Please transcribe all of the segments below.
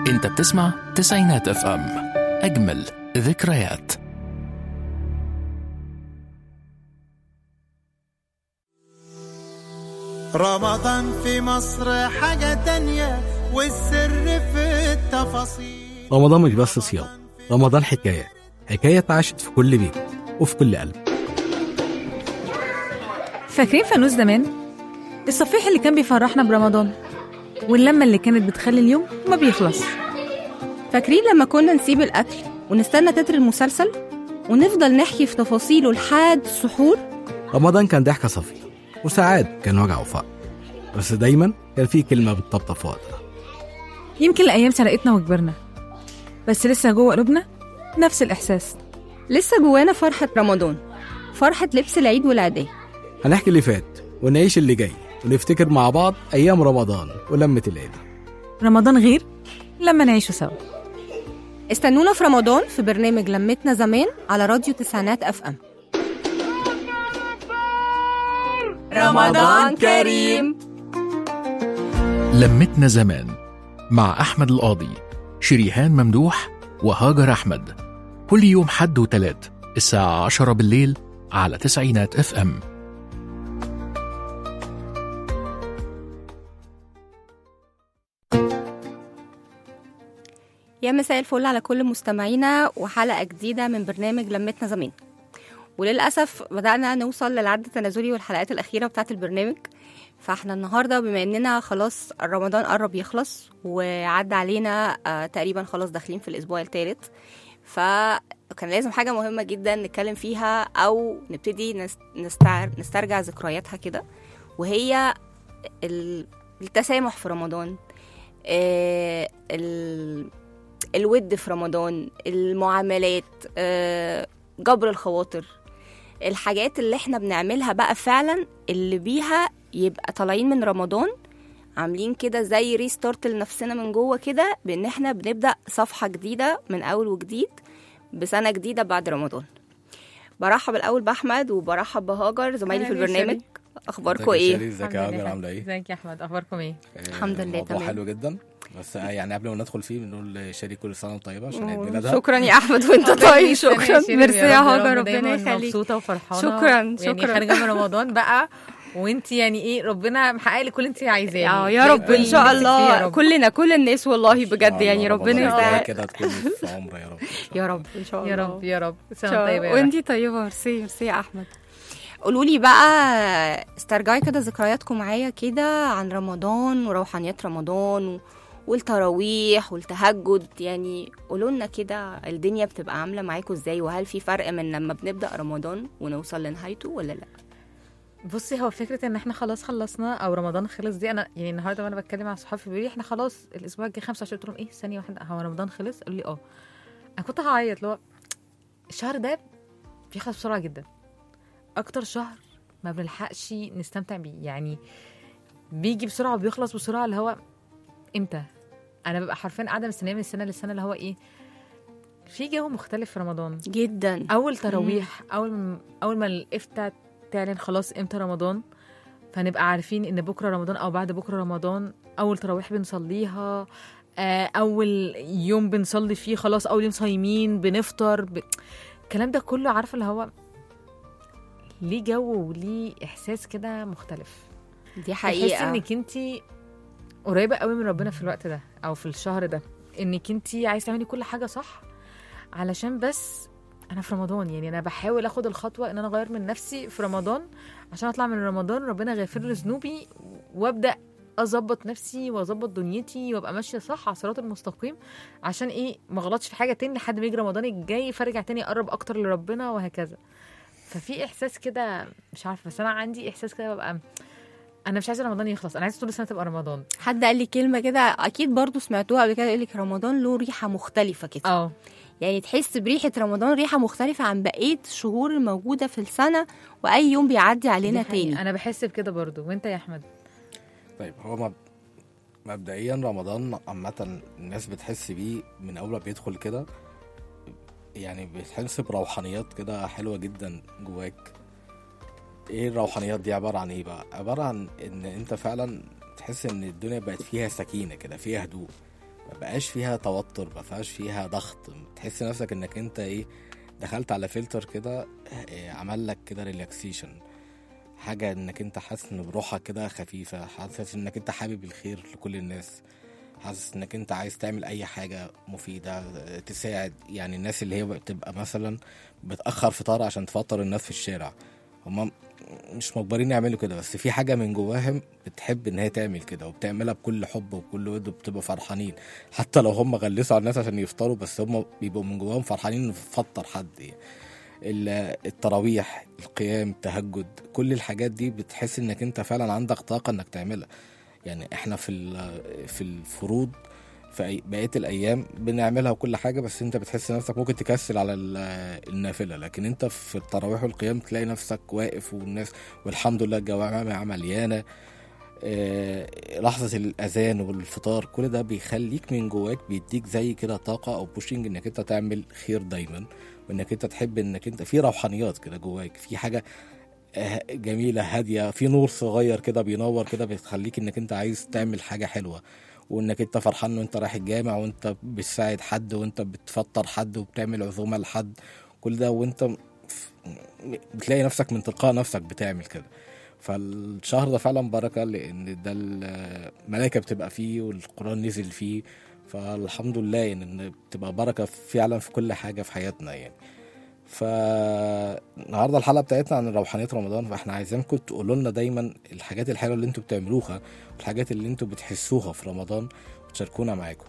انت بتسمع تسعينات اف ام، اجمل ذكريات. رمضان في مصر حاجة تانية والسر في التفاصيل. رمضان مش بس صيام، رمضان حكاية اتعاشت في كل بيت وفي كل قلب. فاكرين فانوس زمان؟ الصفيح اللي كان بيفرحنا برمضان، واللمة اللي كانت بتخلي اليوم ما بيخلص. فاكرين لما كنا نسيب الأكل ونستنى تتر المسلسل ونفضل نحكي في تفاصيله لحد السحور؟ رمضان كان ضحكة صفية، وساعات كان وجع وفقر، بس دايما كان فيه كلمة بتطبطب في وقتها. يمكن الأيام سرقتنا وكبرنا، بس لسه جوه قلوبنا نفس الإحساس. لسه جوانا فرحة رمضان، فرحة لبس العيد والعيدية. هنحكي اللي فات ونعيش اللي جاي ونفتكر مع بعض أيام رمضان ولمة العيد. رمضان غير لما نعيشه سوا. استنونا في رمضان في برنامج لمتنا زمان على راديو تسعينات اف ام. رمضان كريم. لمتنا زمان مع أحمد القاضي، شريهان ممدوح وهاجر أحمد، كل يوم حد وتلات الساعة 10 بالليل على تسعينات اف ام. يا مساء الفل على كل مستمعينا وحلقة جديدة من برنامج لمتنا زمان. وللأسف بدأنا نوصل للعد التنازلي والحلقات الأخيرة بتاعة البرنامج، فاحنا النهاردة بما اننا خلاص رمضان قرب يخلص وعد علينا تقريبا خلاص داخلين في الأسبوع الثالث، فكان لازم حاجة مهمة جدا نتكلم فيها أو نبتدي نسترجع ذكرياتها كده، وهي التسامح في رمضان، الود في رمضان، المعاملات، جبر الخواطر، الحاجات اللي احنا بنعملها بقى فعلا اللي بيها يبقى طالعين من رمضان عاملين كده زي ريستارت لنفسنا من جوه كده، بان احنا بنبدأ صفحة جديدة من اول وجديد بسنة جديدة بعد رمضان. برحب الاول بأحمد وبرحب بهاجر زمايلي في البرنامج. اخباركم ايه؟ ازيك يا هاجر، عامله ايه؟ ازيك يا احمد، اخباركم ايه؟ الحمد لله تمام. حلو جدا، بس يعني قبل ما ندخل فيه بنقول شادي كل سنه طيبه عشان عيد ميلادها. شكرا يا احمد وانت طيب. شكرا ميرسي يا هاجر، ربنا يخليك. مبسوطه وفرحانه، شكرا يعني خارجه من رمضان بقى وانت يعني ايه ربنا محقق لك كل اللي انت عايزاه. يا رب ان شاء الله كلنا كل الناس والله بجد يعني ربنا يسعدك كده تكون في عمر يا رب. يا رب ان شاء الله. يا رب يا رب. سنه طيبه وانت طيبه. ميرسي يا احمد. قولوا لي بقى، استرجعي كده ذكرياتكم معايا كده عن رمضان وروحانيات رمضان والتراويح والتهجد. يعني قولوا لنا كده الدنيا بتبقى عامله معاكم ازاي، وهل في فرق من لما بنبدا رمضان ونوصل لنهايته ولا لا؟ بصي، هو فكره ان احنا خلاص خلصنا او رمضان خلص دي، انا يعني النهارده وانا بتكلم مع صحابي بيقولوا لي احنا خلاص الاسبوع الجاي 25، قلت لهم ايه ثانيه واحده هو رمضان خلص؟ قالوا لي اه. انا كنت هعيط، لو الشهر ده بيخلص بسرعه جدا، اكتر شهر ما بنلحقش نستمتع بيه، يعني بيجي بسرعه وبيخلص بسرعه. اللي هو امتى انا ببقى حرفيا قاعده مستنيه من السنه للسنه، اللي هو ايه، في جو مختلف في رمضان جدا. اول تراويح، اول ما الافتاء تعلن خلاص امتى رمضان، فنبقى عارفين ان بكره رمضان او بعد بكره رمضان. اول تراويح بنصليها، اول يوم بنصلي فيه خلاص، اول يوم صايمين بنفطر الكلام ده كله، عارفه اللي هو ليه جو وليه احساس كده مختلف. دي حقيقه، تحسي انك انتي قريبه قوي من ربنا في الوقت ده او في الشهر ده، انك انتي عايزه تعملي كل حاجه صح علشان بس انا في رمضان. يعني انا بحاول اخد الخطوه ان انا اغير من نفسي في رمضان عشان اطلع من رمضان ربنا غافر لي ذنوبي، وابدا اظبط نفسي واظبط دنيتي وابقى ماشيه صح على الصراط المستقيم، عشان ايه ما غلطش في حاجه تاني لحد ما يجي رمضان الجاي فارجع تاني اقرب اكتر لربنا وهكذا. ففي احساس كده مش عارفه، بس انا عندي احساس كده ببقى انا مش عايزه رمضان يخلص، انا عايزه طول السنه تبقى رمضان. حد قال لي كلمه كده اكيد برضو سمعتوها قبل كده، يقول لك رمضان له ريحه مختلفه كده. يعني تحس بريحه رمضان ريحه مختلفه عن بقيه الشهور الموجوده في السنه واي يوم بيعدي علينا تاني. انا بحس بكده برضو. وانت يا احمد؟ طيب، هو مبدئيا رمضان عامه الناس بتحس بيه من اول ما بيدخل كده، يعني بتحس بروحانيات كده حلوه جدا جواك. ايه الروحانيات دي؟ عباره عن ايه بقى؟ عباره عن ان انت فعلا تحس ان الدنيا بقت فيها سكينه كده، فيها هدوء، ما بقاش فيها توتر، ما بقاش فيها ضغط، تحس نفسك انك انت ايه دخلت على فلتر كده عمل لك كده ريلاكسيشن، حاجة انك انت حاسس ان بروحك كده خفيفة، حاسس انك انت حابب الخير لكل الناس، حاسس انك انت عايز تعمل اي حاجة مفيدة تساعد. يعني الناس اللي هي بتبقى مثلا بتأخر فطار عشان تفطر الناس في الشارع، هم مش مجبرين يعملوا كده، بس في حاجة من جواهم بتحب ان هي تعمل كده وبتعملها بكل حب وبكل ود، وبتبقى فرحانين حتى لو هم غلسوا على الناس عشان يفطروا، بس هم بيبقوا من جواهم فرحانين انه فطر حد. التراويح، القيام، التهجد، كل الحاجات دي بتحس انك انت فعلا عندك طاقة انك تعملها. يعني احنا في الفروض في بقية الايام بنعملها وكل حاجة، بس انت بتحس نفسك ممكن تكسل على النافلة، لكن انت في التراويح والقيام تلاقي نفسك واقف والناس والحمد لله الجوامع مليانة. لحظة الأذان والفطار كل ده بيخليك من جواك، بيديك زي كده طاقة أو بوشنج إنك أنت تعمل خير دايما، وإنك أنت تحب إنك أنت في روحانيات كده جواك، في حاجة جميلة هادية، في نور صغير كده بينور كده بتخليك إنك أنت عايز تعمل حاجة حلوة، وإنك أنت فرحان وإنت رايح الجامع وإنت بتساعد حد وإنت بتفطر حد وبتعمل عزومة لحد، كل ده وإنت بتلاقي نفسك من تلقاء نفسك بتعمل كده. فالشهر ده فعلا بركة، لأن ده الملائكة بتبقى فيه والقرآن نزل فيه، فالحمد لله يعني إن بتبقى بركة فعلا في كل حاجة في حياتنا يعني. فالنهاردة الحلقة بتاعتنا عن روحانية رمضان، فاحنا عايزينكم تقولوا لنا دايما الحاجات الحلوة اللي انتوا بتعملوها والحاجات اللي انتوا بتحسوها في رمضان وتشاركونا معاكم.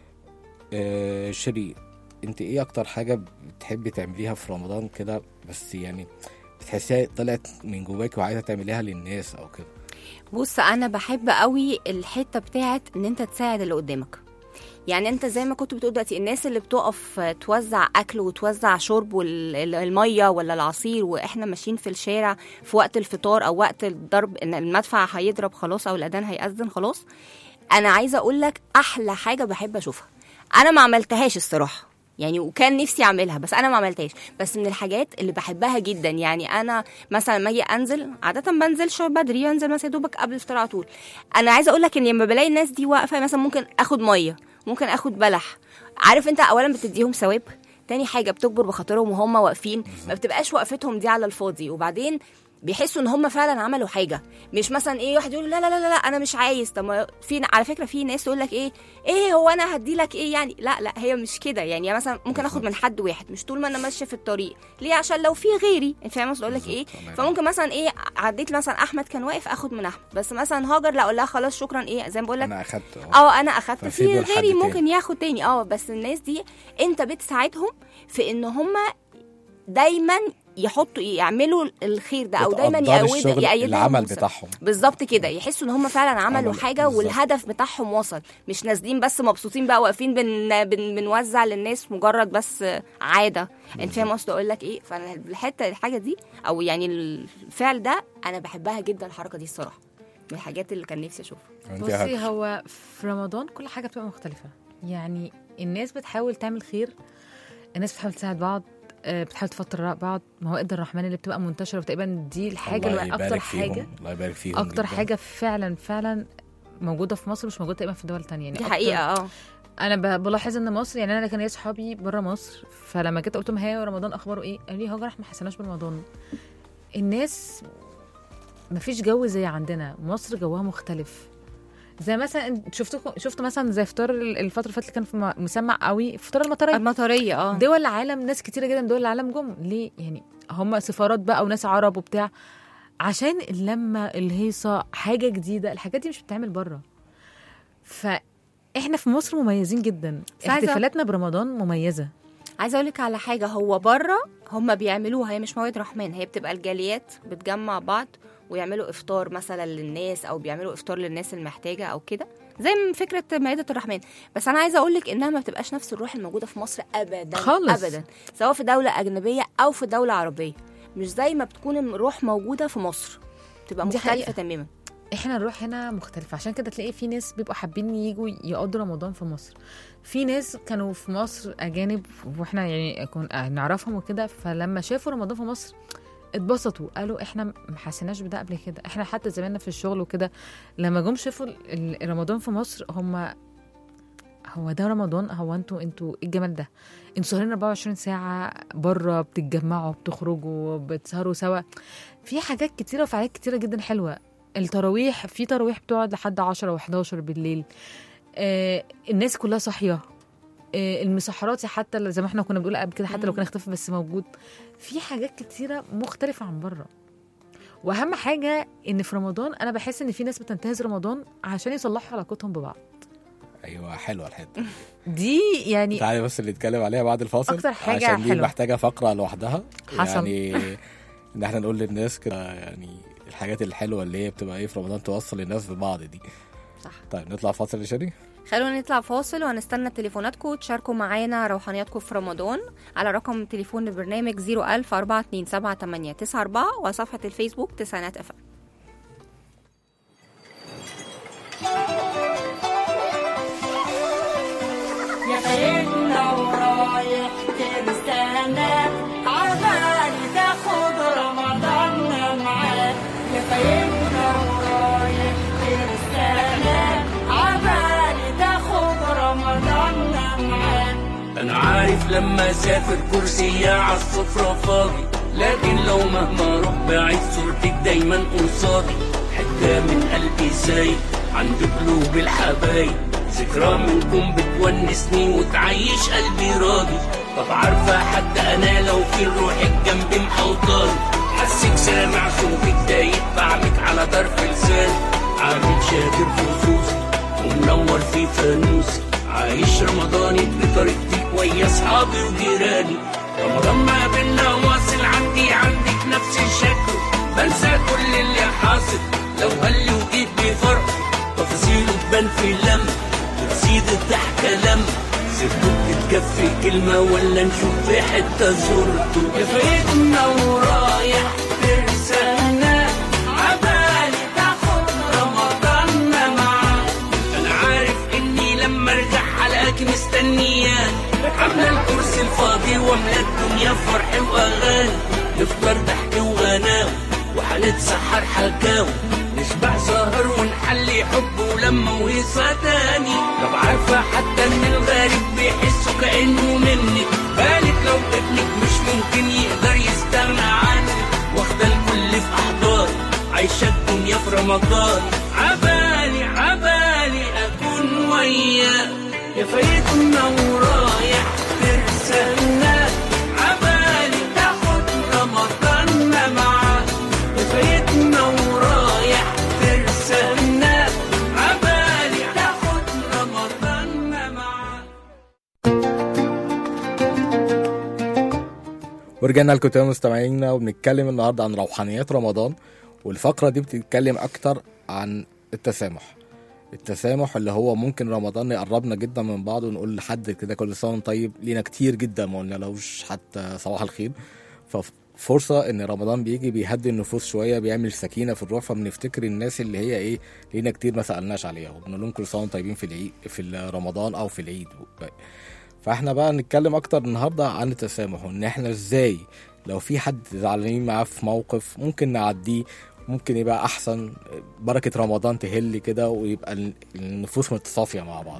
شيري، انت ايه اكتر حاجة بتحبي تعمليها في رمضان كده، بس يعني بتحسيها طلعت من جواك وعايزه تعمليها للناس او كده؟ بص، انا بحب قوي الحته بتاعت ان انت تساعد اللي قدامك. يعني انت زي ما كنت بتقول دلوقتي، الناس اللي بتقف توزع اكل وتوزع شرب والميه ولا العصير واحنا ماشيين في الشارع في وقت الفطار او وقت الضرب، ان المدفع هيضرب خلاص او الاذان هيأذن خلاص، انا عايزه اقول لك احلى حاجه بحب اشوفها. انا ما عملتهاش الصراحه يعني، وكان نفسي اعملها بس انا ما عملتهاش، بس من الحاجات اللي بحبها جدا. يعني انا مثلا لما اجي انزل، عاده بنزلش بدري، انزل مثلا دوبك قبل الفطار على طول. انا عايزه اقول لك ان لما بلاقي الناس دي واقفه، مثلا ممكن اخد ميه، ممكن اخد بلح، عارف انت، اولا بتديهم ثواب، تاني حاجه بتكبر بخاطرهم وهم واقفين، ما بتبقاش وقفتهم دي على الفاضي، وبعدين بيحسوا ان هم فعلا عملوا حاجه، مش مثلا ايه واحد يقول لا لا لا لا انا مش عايز. طب في على فكره في ناس تقول لك ايه هو انا هدي لك ايه يعني، لا هي مش كده يعني. مثلا ممكن اخد من حد واحد مش طول ما انا ماشيه في الطريق، ليه؟ عشان لو في غيري، انت فاهم اقول لك ايه. فممكن مثلا عديت مثلا احمد كان واقف اخد من احمد، بس مثلا هاجر لا اقول لها خلاص شكرا، زي ما بقول لك انا اخدت في غيري ممكن ياخد تاني. بس الناس دي انت بتساعدهم في ان هم دايما يحطوا يعملوا الخير ده، او دايما يأيدوا العمل بتاعهم بالظبط كده، يحسوا ان هم فعلا عملوا حاجه والهدف بتاعهم وصل، مش نازلين بس مبسوطين بقى واقفين بنوزع للناس مجرد بس عاده. انت فاهم قصدي اقول لك ايه؟ فانا الحاجه دي او يعني الفعل ده انا بحبها جدا، الحركه دي الصراحه من الحاجات اللي كان نفسي اشوفها. بصي، هو في رمضان كل حاجه بتبقى مختلفه، يعني الناس بتحاول تعمل خير، الناس بتحاول تساعد بعض، بتحاول تفطر بعض، موائد الرحمن اللي بتبقى منتشره، وتقريبا دي الحاجه اللي اكتر حاجه، الله يبارك فيهم، اكتر حاجه فعلا موجوده في مصر، مش موجوده تقريبا في دول تانية يعني. دي حقيقه. انا بلاحظ ان مصر، يعني انا كان ليا صحابي بره مصر، فلما جيت قلت لهم هي رمضان اخباره ايه، قالوا لي هاجر احنا ما حسناش برمضان. الناس مفيش جو زي عندنا، مصر جوها مختلف. زي مثلا شفت مثلا زي فطار الفتره اللي فاتت اللي كان مسمع قوي، فطار المطريه. دول العالم، ناس كتيره جدا من دول العالم جم ليه؟ يعني هم سفارات بقى وناس عرب وبتاع، عشان اللمه الهيصه حاجه جديده، الحاجات دي مش بتتعمل بره. فاحنا في مصر مميزين جدا، احتفالاتنا برمضان مميزه. عايزه اقول لك على حاجه، هو بره هم بيعملوها، هي مش موائد رحمن، هي بتبقى الجاليات بتجمع بعض ويعملوا افطار مثلا للناس، او بيعملوا افطار للناس المحتاجه او كده، زي من فكره مائده الرحمن. بس انا عايزه اقول لك انها ما بتبقاش نفس الروح الموجوده في مصر ابدا خالص. ابدا، سواء في دوله اجنبيه او في دوله عربيه، مش زي ما بتكون الروح موجوده في مصر، بتبقى مختلفه تماما. احنا الروح هنا مختلفه، عشان كده تلاقي في ناس بيبقوا حابين ييجوا يقضوا رمضان في مصر. في ناس كانوا في مصر اجانب واحنا يعني كنا نعرفهم وكده، فلما شافوا رمضان في مصر اتبسطوا، قالوا احنا ما حسيناش بده قبل كده. احنا حتى زماننا في الشغل وكده لما جم شافوا رمضان في مصر، هم هو ده رمضان؟ هو انتوا ايه الجمال ده؟ انتوا سهرين 24 ساعة بره، بتتجمعوا، بتخرجوا، بتسهروا سوا، في حاجات كتيرة وفعاليات كتيرة جدا حلوة. التراويح، في تراويح بتقعد لحد 10 و11 بالليل. الناس كلها صاحية. المسحرات حتى زي ما احنا كنا بنقول قبل كده، حتى لو كان اختفى بس موجود. في حاجات كتيرة مختلفة عن بره. واهم حاجة ان في رمضان انا بحس ان في ناس بتنتهز رمضان عشان يصلحوا علاقتهم ببعض. ايوه حلوه الحته دي يعني تعالي بس اللي نتكلم عليها بعد الفاصل، أكتر حاجة عشان دي حلوة. محتاجه فقره لوحدها. حصل. يعني ان احنا نقول للناس كده يعني الحاجات الحلوه اللي هي بتبقى ايه في رمضان توصل الناس ببعض دي. صح. طيب نطلع فاصل يا شيري. خلونا نطلع فاصل وهنستنى تليفوناتكم وتشاركوا معانا روحانياتكم في رمضان على رقم تليفون البرنامج 01042278994 وصفحة الفيسبوك تسعينات FM. يا سيدنا ورايح ترسانا عبالي تاخد رمضان معاك. يا سيدنا ورايح ترسانا عبالي تاخد رمضان معاك. انا عارف لما اسافر كرسي على السفرة فاضي، لكن لو مهما اروح بعيد صورتك دايما قصادي. حتة من قلبي سايب عند قلوب الحبايب، ذكرى منكم بتونسني وتعيش قلبي راضي. طب عارفة حتى انا لو في روحك جنبي محوطاني، حسك سامع صوتك دايب بعمك على طرف لساني. عامل شاكر في خصوصي ومنور في فانوسي، عايش رمضاني بطريقتي ويا اصحابي وجيراني. رمضان ما بينا واصل عندك نفس الشكل، بنسى كل اللي حاصل لو هل وجيت بفرق. تفاصيله تبان في لمة وتزيد الضحكة لما سيبتك تتكفي كلمة ولا نشوف في حتة زرته. يا فايتنا ورايح ترسانا عبالي تاخد رمضان معاك. انا عارف اني لما ارجع حلقك مستنياك، عاملة الكرسي الفاضي واملى الدنيا فرح واغاني. نفطر ضحك وغناوي وحنتسحر حكاوي، نشبع سهر ونحلي حب ولما وهيصة تاني. طب عارفة حتى ان الغريب بيحسوا كأنه منك، بالك لو ابنك مش ممكن يقدر يستغنى عنك. واخدة الكل في احضاني عايشة الدنيا في رمضان، عبالي اكون وياك. يا فايتنا ورايح ترسلنا عبالي تاخد رمضان معاك. يا فايتنا ورايح ترسلنا عبالي تاخد رمضان معاك. ورجعنا لكم تاني مستمعينا، وبنتكلم النهارده عن روحانيات رمضان. والفقره دي بتتكلم اكتر عن التسامح اللي هو ممكن رمضان يقربنا جدا من بعض، ونقول لحد كده كل سنه طيب. لينا كتير جدا ما قلنا لهوش حتى صباح الخير. ففرصه ان رمضان بيجي بيهدي النفوس شويه، بيعمل سكينه في الروح، فبنفتكر الناس اللي هي ايه لينا كتير ما سالناش عليها، وبنقول لهم كل سنه طيبين في العيد، في رمضان او في العيد. فاحنا بقى نتكلم اكتر النهارده عن التسامح، وان احنا ازاي لو في حد زعلانين معاه في موقف ممكن نعديه، ممكن يبقى احسن. بركه رمضان تهل كده ويبقى النفوس متصافيه مع بعض.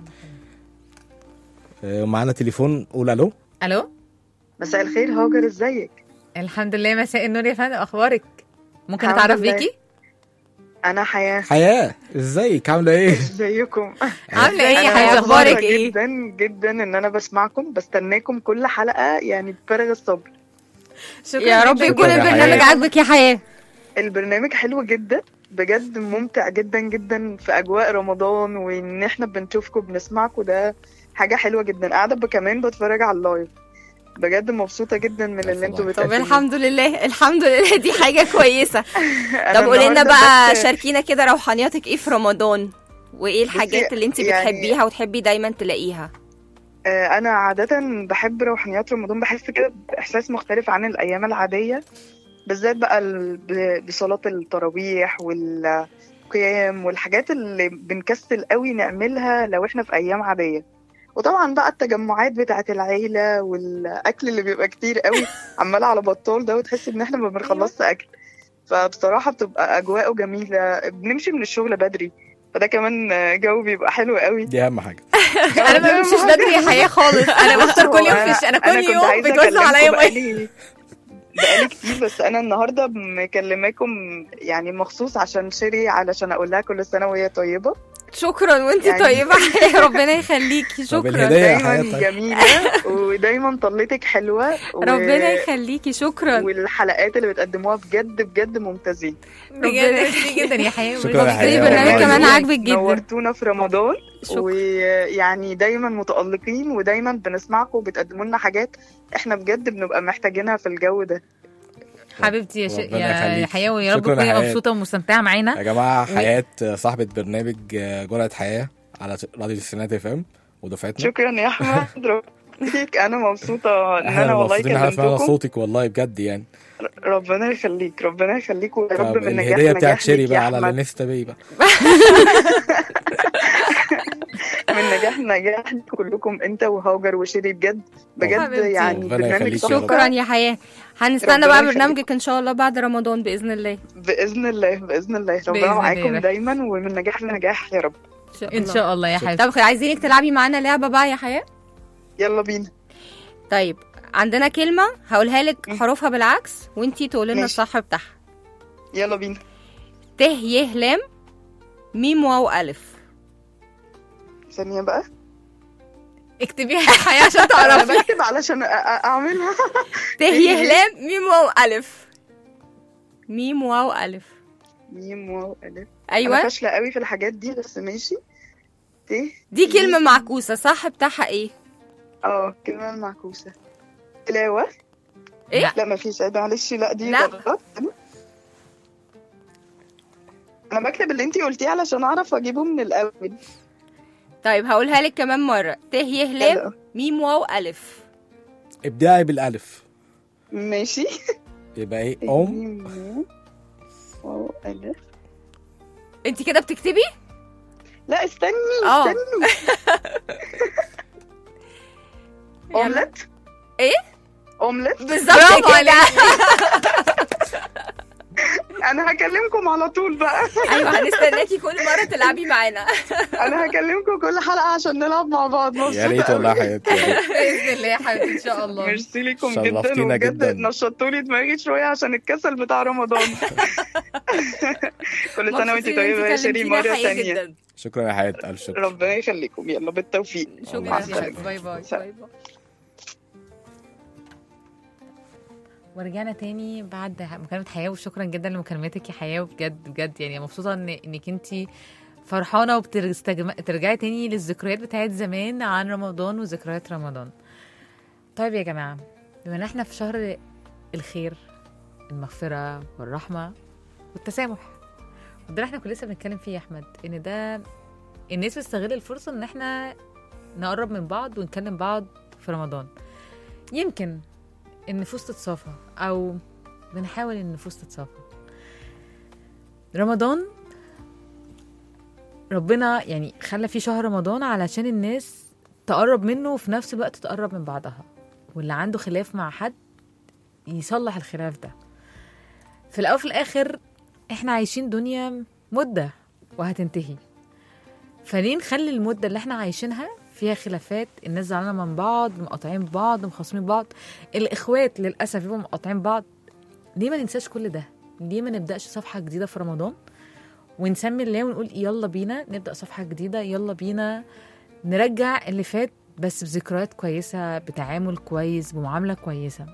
معانا تليفون، قول الو. الو، مساء الخير هاجر، ازيك؟ الحمد لله. مساء النور يا فندم، اخبارك؟ ممكن اتعرف بيكي؟ انا حياة، ازيك؟ عامله ايه؟ ازيكم؟ عامله ايه يا حياة؟ اخبارك ايه؟ جدا جدا ان انا بسمعكم، بستناكم كل حلقه يعني بفارغ الصبر. شكرا يا رب يكون البرنامج عاجبك يا حياة. البرنامج حلو جدا بجد، ممتع جدا جدا في اجواء رمضان، وان احنا بنشوفكم بنسمعكم ده حاجه حلوه جدا. قاعده كمان بتفرج على اللايف، بجد مبسوطه جدا من اللي انتوا بتقدموه. طب الحمد لله دي حاجه كويسه. طب قولي لنا بقى، شاركينا كده روحانياتك ايه في رمضان، وايه الحاجات اللي انت بتحبيها وتحبي دايما تلاقيها؟ انا عاده بحب روحانيات رمضان، بحس كده باحساس مختلف عن الايام العاديه، بالذات بقى بصلاه التراويح والقيام والحاجات اللي بنكسل قوي نعملها لو احنا في ايام عاديه. وطبعا بقى التجمعات بتاعت العيله والاكل اللي بيبقى كتير قوي عمال على بطال ده، وتحس ان احنا ما بنخلصش اكل. فبصراحه بتبقى اجواءه جميله، بنمشي من الشغل بدري فده كمان جو بيبقى حلو قوي. دي اهم حاجه. انا ما بمشيش بدري يا حياه خالص، انا بفطر كل يوم انا كل كنت يوم عايزة بتوزع عليا أكلمكم ميه. بقالي كتير، بس انا النهارده مكلماكم يعني مخصوص عشان شيري، علشان اقول لها كل سنه وهي طيبه. شكرا وانت يعني- طيبه يا ربنا يخليكي. طب شكرا الهدية يا دايما حياة طيب. جميله ودايما طلتك حلوه ربنا يخليكي. شكرا والحلقات اللي بتقدموها بجد بجد ممتازين. بجد ميرسي جدا يا حياه. شكرا يا زي حياة. برنامج والله. كمان عاجبك جدا. نورتونا في رمضان، شكرا. ويعني دايما متألقين ودايما بنسمعكم وبتقدموا لنا حاجات احنا بجد بنبقى محتاجينها في الجو ده. حبيبتي يا ربنا يا يخليكي. حياه، ويا رب شكرا يا تكوني حياة. مبسوطه ومستمتعه معانا. يا جماعه حياة صاحبة برنامج جرعة حياة على راديو السنات اف ام ودفعتنا. شكرا يا احمد، ربك انا مبسوطه ان احنا انا والله مبسوطين احنا فعلا كلمتكم. صوتك والله بجد يعني. ربنا يخليك ربنا يخليك، ويا رب طب من نجاح الهدية بتاعت نجاح شيري ليك بقى يا على احمد، الانستا باي بقى. من نجاح نجاح كلكم انت وهاجر وشيري، بجد بجد حبيبتي. يعني ربنا برنامج يخليك يا رب. تحفة. شكرا يا حياه. هنستنى ربنا بقى يخليك. برنامجك ان شاء الله بعد رمضان باذن الله. باذن الله باذن الله، بإذن ربنا الله. معاكم دايما ومن نجاح لنجاح يا رب. ان شاء الله يا حبيبتي. طب عايزينك تلعبي معانا لعبه بقى يا حياه. يلا بينا. طيب عندنا كلمه هقولها لك حروفها بالعكس وانتي تقولي لنا ماشي. الصح بتاعها. يلا بينا. ت ي لام ميم واو الف. ثانيه بقى، اكتبيها يا حياه عشان انا تعرفي. بكتب علشان اعملها. ت ي لام ميم واو الف. ميم واو الف. ميم واو الف. انا ايوه فاشله قوي في الحاجات دي بس ماشي. ت دي كلمه معكوسه، صح بتاعها ايه؟ كلمه المعكوسه. تلاوه. إيه؟ لا مفيش، معلش لا دي لا. غلط. انا بكتب اللي انتي قلتيه علشان اعرف اجيبه من الاول. طيب هقولها لك كمان مره. ت ي لام يلا. ميم واو الف. ابداعي بالالف. ماشي. يبقى ايه ام. ميم واو الف. انت كده بتكتبي؟ لا استني اه. استني. اومليت. ايه؟ اومليت. بالظبط برافو كده. انا هكلمكم على طول بقى. ايوه هنستناكي كل مره تلعبي معانا. انا هكلمكم كل حلقه عشان نلعب مع بعض. يا ريت والله يا حياة. باذن الله يا حبيبتي ان شاء الله. ميرسي لكم جدا شرفتينا وبجد جدا. نشطتوا لي دماغي شويه عشان الكسل بتاع رمضان. كل سنه وانت طيبه يا شيري مره ثانيه. شكرا يا حياة، الف شكر. ربنا يخليكم، يلا بالتوفيق. شكرا مع يا السلامه. حبيبتي. باي باي. باي باي. ورجعنا تاني بعد مكالمة حياة، وشكرا جدا لمكالمتك يا حياة، وبجد بجد يعني مبسوطة انك انتي فرحانة وبترجعي تاني للذكريات بتاعت زمان عن رمضان وذكريات رمضان. طيب يا جماعة، بما ان احنا في شهر الخير، المغفرة والرحمة والتسامح، وده اللي احنا كنا لسه بنتكلم فيه يا احمد، ان ده الناس بتستغل الفرصة ان احنا نقرب من بعض ونكلم بعض في رمضان. يمكن النفوس تتصافى، او بنحاول ان النفوس تتصافى. رمضان ربنا يعني خلى فيه شهر رمضان علشان الناس تقرب منه وفي نفس الوقت تقرب من بعضها، واللي عنده خلاف مع حد يصلح الخلاف ده. في الاول وفي الاخر احنا عايشين دنيا مدة وهتنتهي، فليه نخلي المدة اللي احنا عايشينها فيها خلافات، الناس زعلانه من بعض، مقاطعين بعض، مخاصمين بعض، الاخوات للاسف يبقوا مقاطعين بعض. ليه ما ننساش كل ده؟ ليه ما نبداش صفحه جديده في رمضان ونسمي الله ونقول يلا بينا نبدا صفحه جديده، يلا بينا نرجع اللي فات بس بذكريات كويسه، بتعامل كويس، بمعامله كويسه.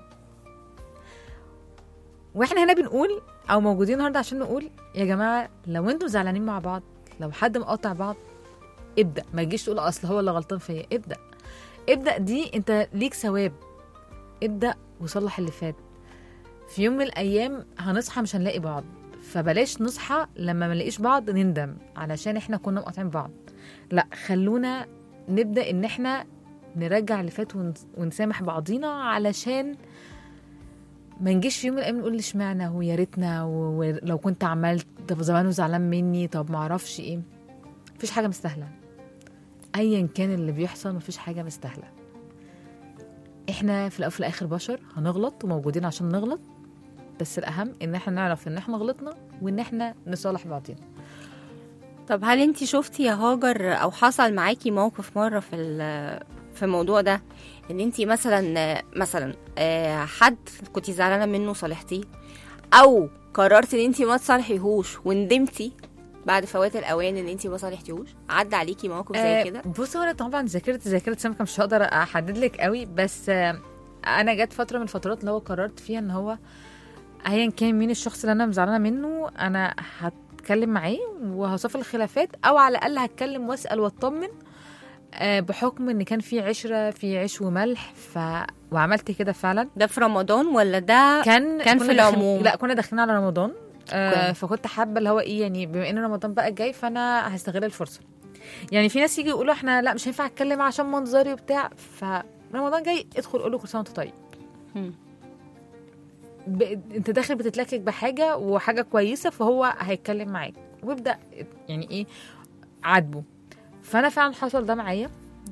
واحنا هنا بنقول او موجودين النهارده عشان نقول يا جماعه، لو انتم زعلانين مع بعض، لو حد مقاطع بعض، ابدأ. ما تجيش تقول اصل هو اللي غلطان فيا. ابدأ دي انت ليك ثواب. ابدأ وصلح اللي فات. في يوم من الايام هنصحى مش هنلاقي بعض، فبلاش نصحى لما ما نلاقيش بعض نندم علشان احنا كنا مقاطعين بعض. لا، خلونا نبدأ ان احنا نرجع اللي فات ونسامح بعضينا، علشان ما نجيش في يوم من الايام نقول اشمعنى ويا ريتنا ولو كنت عملت، طب زمانه زعلان مني، طب ما اعرفش ايه. مفيش حاجه مستاهله، ايا كان اللي بيحصل مفيش حاجه مستاهله. احنا في الاول وفي الاخر بشر، هنغلط وموجودين عشان نغلط، بس الاهم ان احنا نعرف ان احنا غلطنا وان احنا نصالح بعضينا. طب هل انت شفتي يا هاجر او حصل معاكي موقف مره في الموضوع ده ان انت مثلا حد كنتي زعلانه منه صالحتيه، او قررتي ان انت ما تصالحيهوش وندمتي بعد فوات الاوان ان انت ما صالحتيهوش؟ عدى عليكي موقف زي كده؟ بص، هو انا طبعا ذاكره سمكه مش هقدر احدد لك قوي، بس انا جت فتره من الفترات اللي هو قررت فيها ان هو ايا كان مين الشخص اللي انا زعلانه منه انا هتكلم معاه وهصفي الخلافات، او على الاقل هتكلم واسال واطمن، بحكم ان كان في عشره، في عيش وملح. وعملت كده فعلا. ده في رمضان ولا ده كان في العموم؟ لا، كنا داخلين على رمضان. فكنت حابه اللي هو ايه، يعني بما ان رمضان بقى جاي فانا هستغل الفرصه. يعني في ناس يجي يقولوا احنا لا مش هينفع اتكلم عشان منظري وبتاع، فرمضان جاي ادخل قول له كل سنه وانت طيب. انت داخل بتتلكك بحاجه وحاجه كويسه، فهو هيتكلم معاك ويبدا يعني ايه عاتبه. فانا فعلا حصل ده معايا.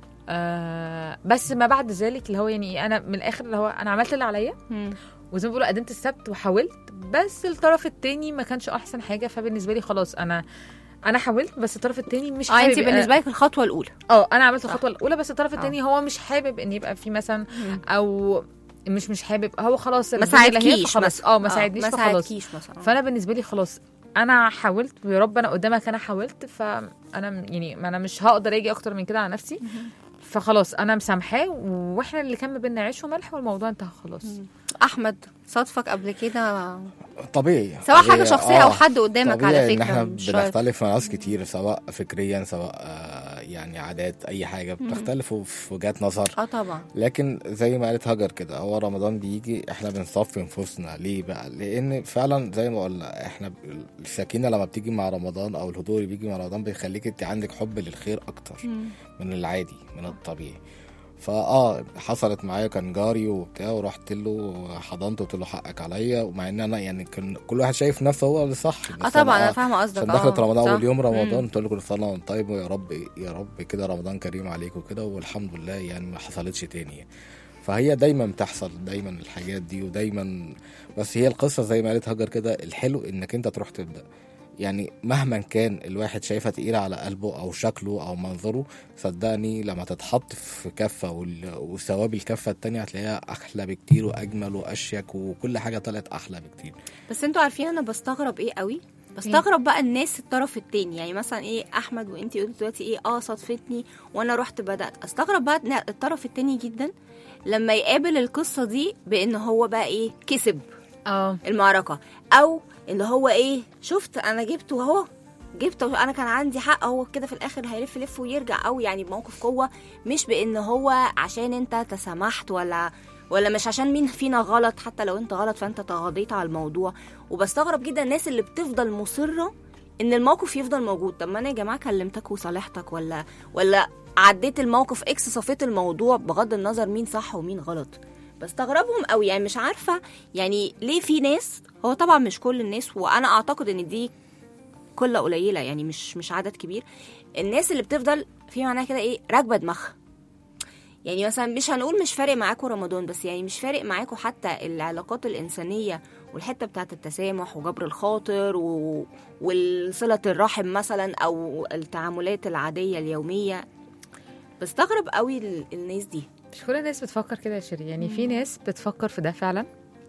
بس ما بعد ذلك اللي هو يعني انا من الاخر اللي هو انا عملت اللي عليا، وزي ما بيقولوا قدمت السبت وحاولت، بس الطرف التاني ما كانش احسن حاجه. فبالنسبه لي خلاص انا حاولت، بس الطرف التاني مش حابب. انت بالنسبه لك الخطوه الاولى. انا عملت الخطوه الاولى، بس الطرف التاني هو مش حابب ان يبقى في مثلا او مش حابب، هو خلاص ما ساعدكيش خلاص ما ساعدنيش فخلاص. فانا بالنسبه لي خلاص انا حاولت، ويا رب انا قدامك انا حاولت، فانا يعني ما انا مش هقدر اجي اكتر من كده على نفسي. فخلاص انا مسامحاه، واحنا اللي كان ما بيننا عيش وملح والموضوع انتهى خلاص. احمد، صادفك قبل كده طبيعي سواء حاجه شخصيه او حد قدامك على فكره؟ ان احنا بنختلف مع ناس كتير، سواء فكريا سواء يعني عادات، اي حاجه بتختلف في وجهات نظر. طبعا. لكن زي ما قالت هاجر كده، هو رمضان بيجي احنا بنصفي نفوسنا. ليه بقى؟ لان فعلا زي ما قلنا احنا السكينه لما بتيجي مع رمضان او الهدوء اللي بيجي مع رمضان بيخليك انت عندك حب للخير اكتر من العادي من الطبيعي. حصلت معايا، كان جاري وبتاع، ورحت له حضنته وقلت له حقك عليا، ومع ان انا يعني كان كل واحد شايف نفسه هو اللي صح. طبعا انا فاهمه قصدك. عشان دخلت رمضان اول يوم رمضان قلت له كل سنه وانت طيب، ويا رب كده رمضان كريم عليك وكده، والحمد لله يعني ما حصلتش تاني. فهي دايما بتحصل دايما الحاجات دي ودايما، بس هي القصه زي ما قالت هاجر كده، الحلو انك انت تروح تبدا. يعني مهما كان الواحد شايفها تقيلة على قلبه أو شكله أو منظره، صدقني لما تتحط في كفة وثواب الكفة التانية هتلاقيها أحلى بكتير وأجمل وأشيك، وكل حاجة طلعت أحلى بكتير. بس انتوا عارفين أنا بستغرب إيه قوي؟ بستغرب بقى الناس الطرف التاني. يعني مثلا إيه أحمد وإنتي قلت دلوقتي إيه صدفتني وأنا رحت بدأت أستغرب بقى الطرف التاني جدا لما يقابل القصة دي بإن هو بقى إيه كسب المعركة، أو اللي هو ايه شفت انا جبته انا كان عندي حق، هو كده في الاخر هيلف ويرجع، او يعني بموقف قوه، مش بان هو عشان انت تسامحت ولا مش عشان مين فينا غلط. حتى لو انت غلط فانت تغاضيت على الموضوع. وبستغرب جدا الناس اللي بتفضل مصره ان الموقف يفضل موجود. طب ما انا يا جماعه كلمتك وصالحتك ولا عديت الموقف صفيت الموضوع، بغض النظر مين صح ومين غلط. بستغربهم قوي. يعني مش عارفه يعني ليه في ناس، هو طبعا مش كل الناس، وانا اعتقد ان دي قله قليله يعني مش عدد كبير، الناس اللي بتفضل في معناها كده ايه راكبه دماغها. يعني مثلا مش هنقول مش فارق معاكم رمضان، بس يعني مش فارق معاكم حتى العلاقات الانسانيه والحته بتاعه التسامح وجبر الخاطر والصله الرحم مثلا، او التعاملات العاديه اليوميه. بستغرب قوي الناس دي. مش كل الناس بتفكر كده يا شيري. يعني في ناس بتفكر في ده فعلا،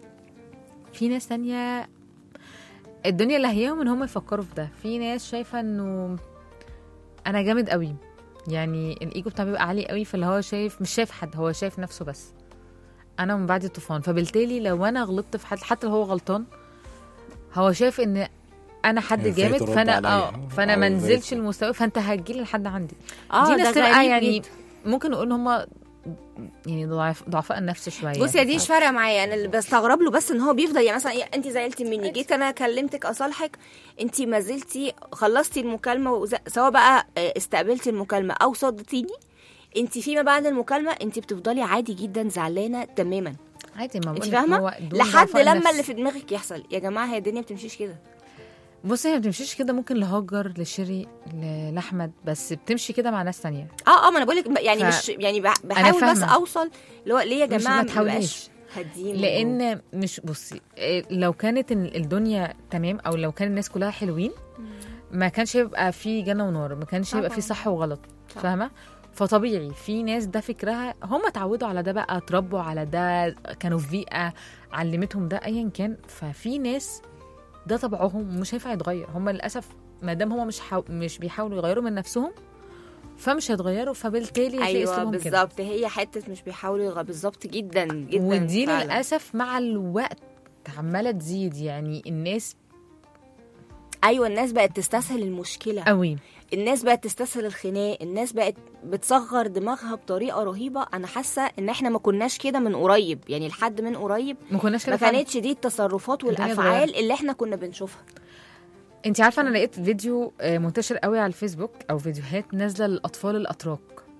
في ناس تانية الدنيا لهيهم ان هم يفكروا في ده. في ناس شايفة انه انا جامد قوي، يعني الايجو بتاعه بيبقى عالي قوي، فاللي هو مش شايف حد، هو شايف نفسه بس. انا من بعد الطوفان، فبالتالي لو انا غلطت في حد حتى لو هو غلطان، هو شايف ان انا حد جامد، فانا ما انزلش المستوى، فانت هتجيلي لحد عندي. دي ناس تبقى يعني ممكن نقول ان هم يعني ضعفاء النفس شويه. بصي يا دي مش فارقه معايا، انا اللي بستغرب له بس ان هو بيفضل يعني مثلا انت زعلتي مني، جيت انا كلمتك اصالحك، انت ما زلتي خلصتي المكالمه سواء بقى استقبلتي المكالمه او صدتيني، انت فيما بعد المكالمه انت بتفضلي عادي جدا زعلانه تماما عادي. ما انت فاهمه لحد لما اللي في دماغك يحصل. يا جماعه هي الدنيا بتمشيش كده. بصي هي بتمشيش كده، ممكن لهاجر لشيري لاحمد، بس بتمشي كده مع ناس تانية. ما انا بقولك يعني مش يعني بحاول بس اوصل اللي هو ليه يا جماعه ما تحاوليش لان مش بصي لو كانت الدنيا تمام او لو كان الناس كلها حلوين ما كانش هيبقى في جنه ونار، ما كانش هيبقى في صح وغلط، فاهمه؟ فطبيعي في ناس ده فكرها، هم اتعودوا على ده بقى، اتربوا على ده، كانوا في بيئه علمتهم ده ايا كان. ففي ناس ده طبعهم مش هينفع يتغير، هم للاسف ما دام هم مش بيحاولوا يغيروا من نفسهم فمش هيتغيروا، فبالتالي ايوه بالظبط، هي حته مش بيحاولوا بالظبط جدا جدا. ودي فعلا. للاسف مع الوقت عماله تزيد، يعني الناس ايوه الناس بقت تستسهل المشكله قوي، الناس بقت تستسهل الخناق، الناس بقت بتصغر دماغها بطريقه رهيبه. انا حاسه ان احنا ما كناش كده من قريب، يعني لحد من قريب ما كناش كده، ما كانتش دي التصرفات والافعال اللي احنا كنا بنشوفها. انت عارفه انا لقيت فيديو منتشر قوي على الفيسبوك او فيديوهات نازله للاطفال الاتراك.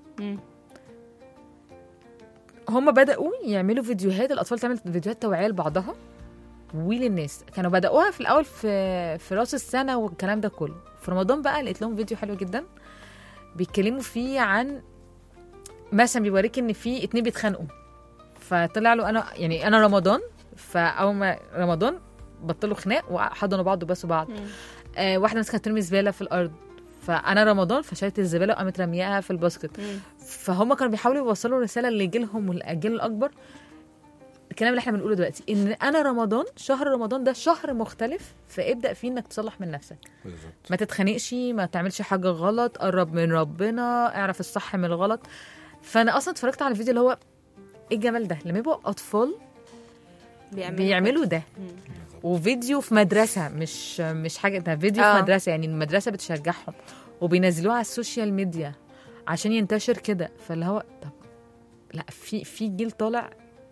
هم بداوا يعملوا فيديوهات، الاطفال تعمل فيديوهات توعيه لبعضها وللناس. كانوا بداوها في الاول في راس السنه والكلام ده كله. في رمضان بقى لقيت لهم فيديو حلو جدا بيتكلموا فيه عن مثلا بيوريك ان في 2 بيتخانقوا، فطلع له انا رمضان، فاول ما رمضان بطلوا خناق وحضنوا بعض وباسوا بعض. واحده مسكت ترمي زباله في الارض، فانا رمضان فشالت الزباله وقامت رميها في الباسكت. فهم كانوا بيحاولوا يوصلوا رساله لجيلهم والاجيال الاكبر، الكلام اللي احنا بنقوله دلوقتي، ان انا رمضان، شهر رمضان ده شهر مختلف، فابدا فيه انك تصلح من نفسك بالزبط. ما تتخانقش، ما تعملش حاجه غلط، قرب من ربنا، اعرف الصح من الغلط. فانا اصلا اتفرجت على الفيديو اللي هو ايه الجمال ده، لما يبقوا اطفال بيعملوا ده. وفيديو في مدرسه، مش حاجه، ده فيديو في مدرسه، يعني المدرسه بتشجعهم وبينزلوه على السوشيال ميديا عشان ينتشر كده. فاللي هو طب لا، في جيل طالع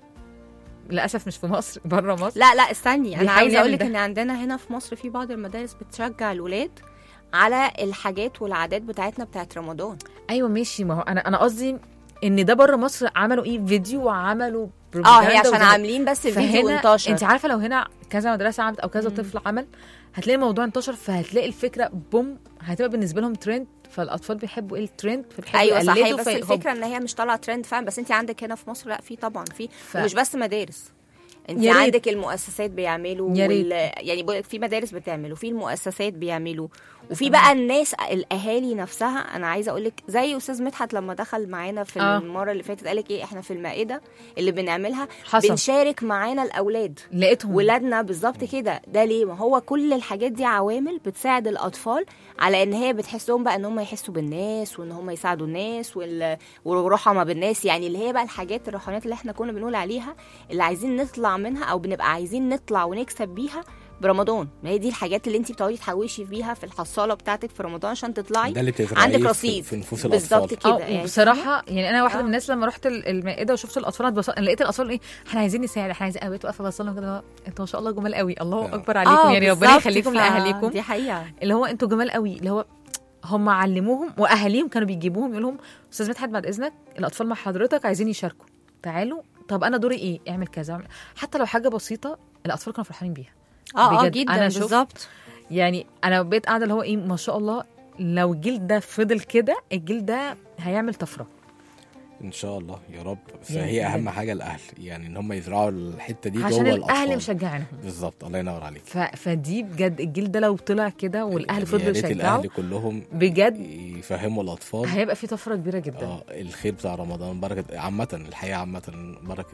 للاسف مش في مصر، بره مصر. لا استني، انا عايزه اقول لك ان عندنا هنا في مصر في بعض المدارس بتشجع الولاد على الحاجات والعادات بتاعتنا بتاعت رمضان. ايوه ماشي، ما هو انا قصدي ان ده بره مصر عملوا ايه فيديو وعملوا بروباغندا هي عشان عاملين بس الفيديو انتشر. انت عارفه لو هنا كذا مدرسه عملت او كذا طفل عمل، هتلاقي الموضوع انتشر، فهتلاقي الفكره بوم، هتبقى بالنسبه لهم ترند. فالاطفال بيحبوا ايه الترند، ايوه صحيح، بس الفكره ان هي مش طالعه ترند فاهم. بس انت عندك هنا في مصر لا، في طبعا في ومش بس مدارس، انت عندك المؤسسات بيعملوا يعني في مدارس بتعمل، وفي المؤسسات بيعملوا، وفي بقى الناس الاهالي نفسها. انا عايزه اقول لك زي استاذ مدحت لما دخل معانا في المره اللي فاتت قالك ايه، احنا في المائده اللي بنعملها بنشارك معانا الاولاد، لقيتهم ولادنا بالظبط كده. ده ليه؟ ما هو كل الحاجات دي عوامل بتساعد الاطفال على ان هي بتحسهم بقى ان هم يحسوا بالناس، وان هم يساعدوا الناس، والرحمه بالناس، يعني اللي هي بقى الحاجات الروحانيات اللي احنا كنا بنقول عليها، اللي عايزين نطلع منها او بنبقى عايزين نطلع ونكسب بيها برمضان. ما هي دي الحاجات اللي انت بتقعدي تحوشي فيها في الحصاله بتاعتك في رمضان عشان تطلعي عندك رصيد في نفوس الاطفال بالظبط كده. يعني بصراحه يعني انا واحده من الناس لما رحت المائده وشفت الاطفال، انا لقيت الاطفال ايه، احنا عايزين نساعد، احنا عايزين. انا بقيت واقفه بصلهم كده، انتوا ما شاء الله جمال قوي، الله اكبر عليكم، يعني ربنا يخليكم لاهاليكم. دي حقيقه، اللي هو انتوا جمال قوي، اللي هو هم علموهم، واهاليهم كانوا بيجيبوهم يقول لهم استاذ مدحت بعد اذنك الاطفال مع حضرتك عايزين يشاركوا، تعالوا. طب انا دوري ايه، اعمل كذا، حتى لو حاجه بسيطه الاطفال كانوا فرحانين بيها. جدا بالظبط. يعني انا بقيت قاعده اللي هو ايه، ما شاء الله، لو الجيل ده فضل كده الجيل ده هيعمل طفره ان شاء الله يا رب. بس يعني هي اهم حاجه الاهل، يعني ان هم يزرعوا الحته دي عشان جوه الاطفال، الاهل مشجعينهم بالظبط. الله ينور عليك. فدي بجد الجيل ده لو طلع كده والاهل فضلوا يشجعوا، الاهل كلهم بجد يفهموا الاطفال، هيبقى في طفره كبيره جدا. الخير بتاع رمضان، بركه عامه الحياه، عامه بركه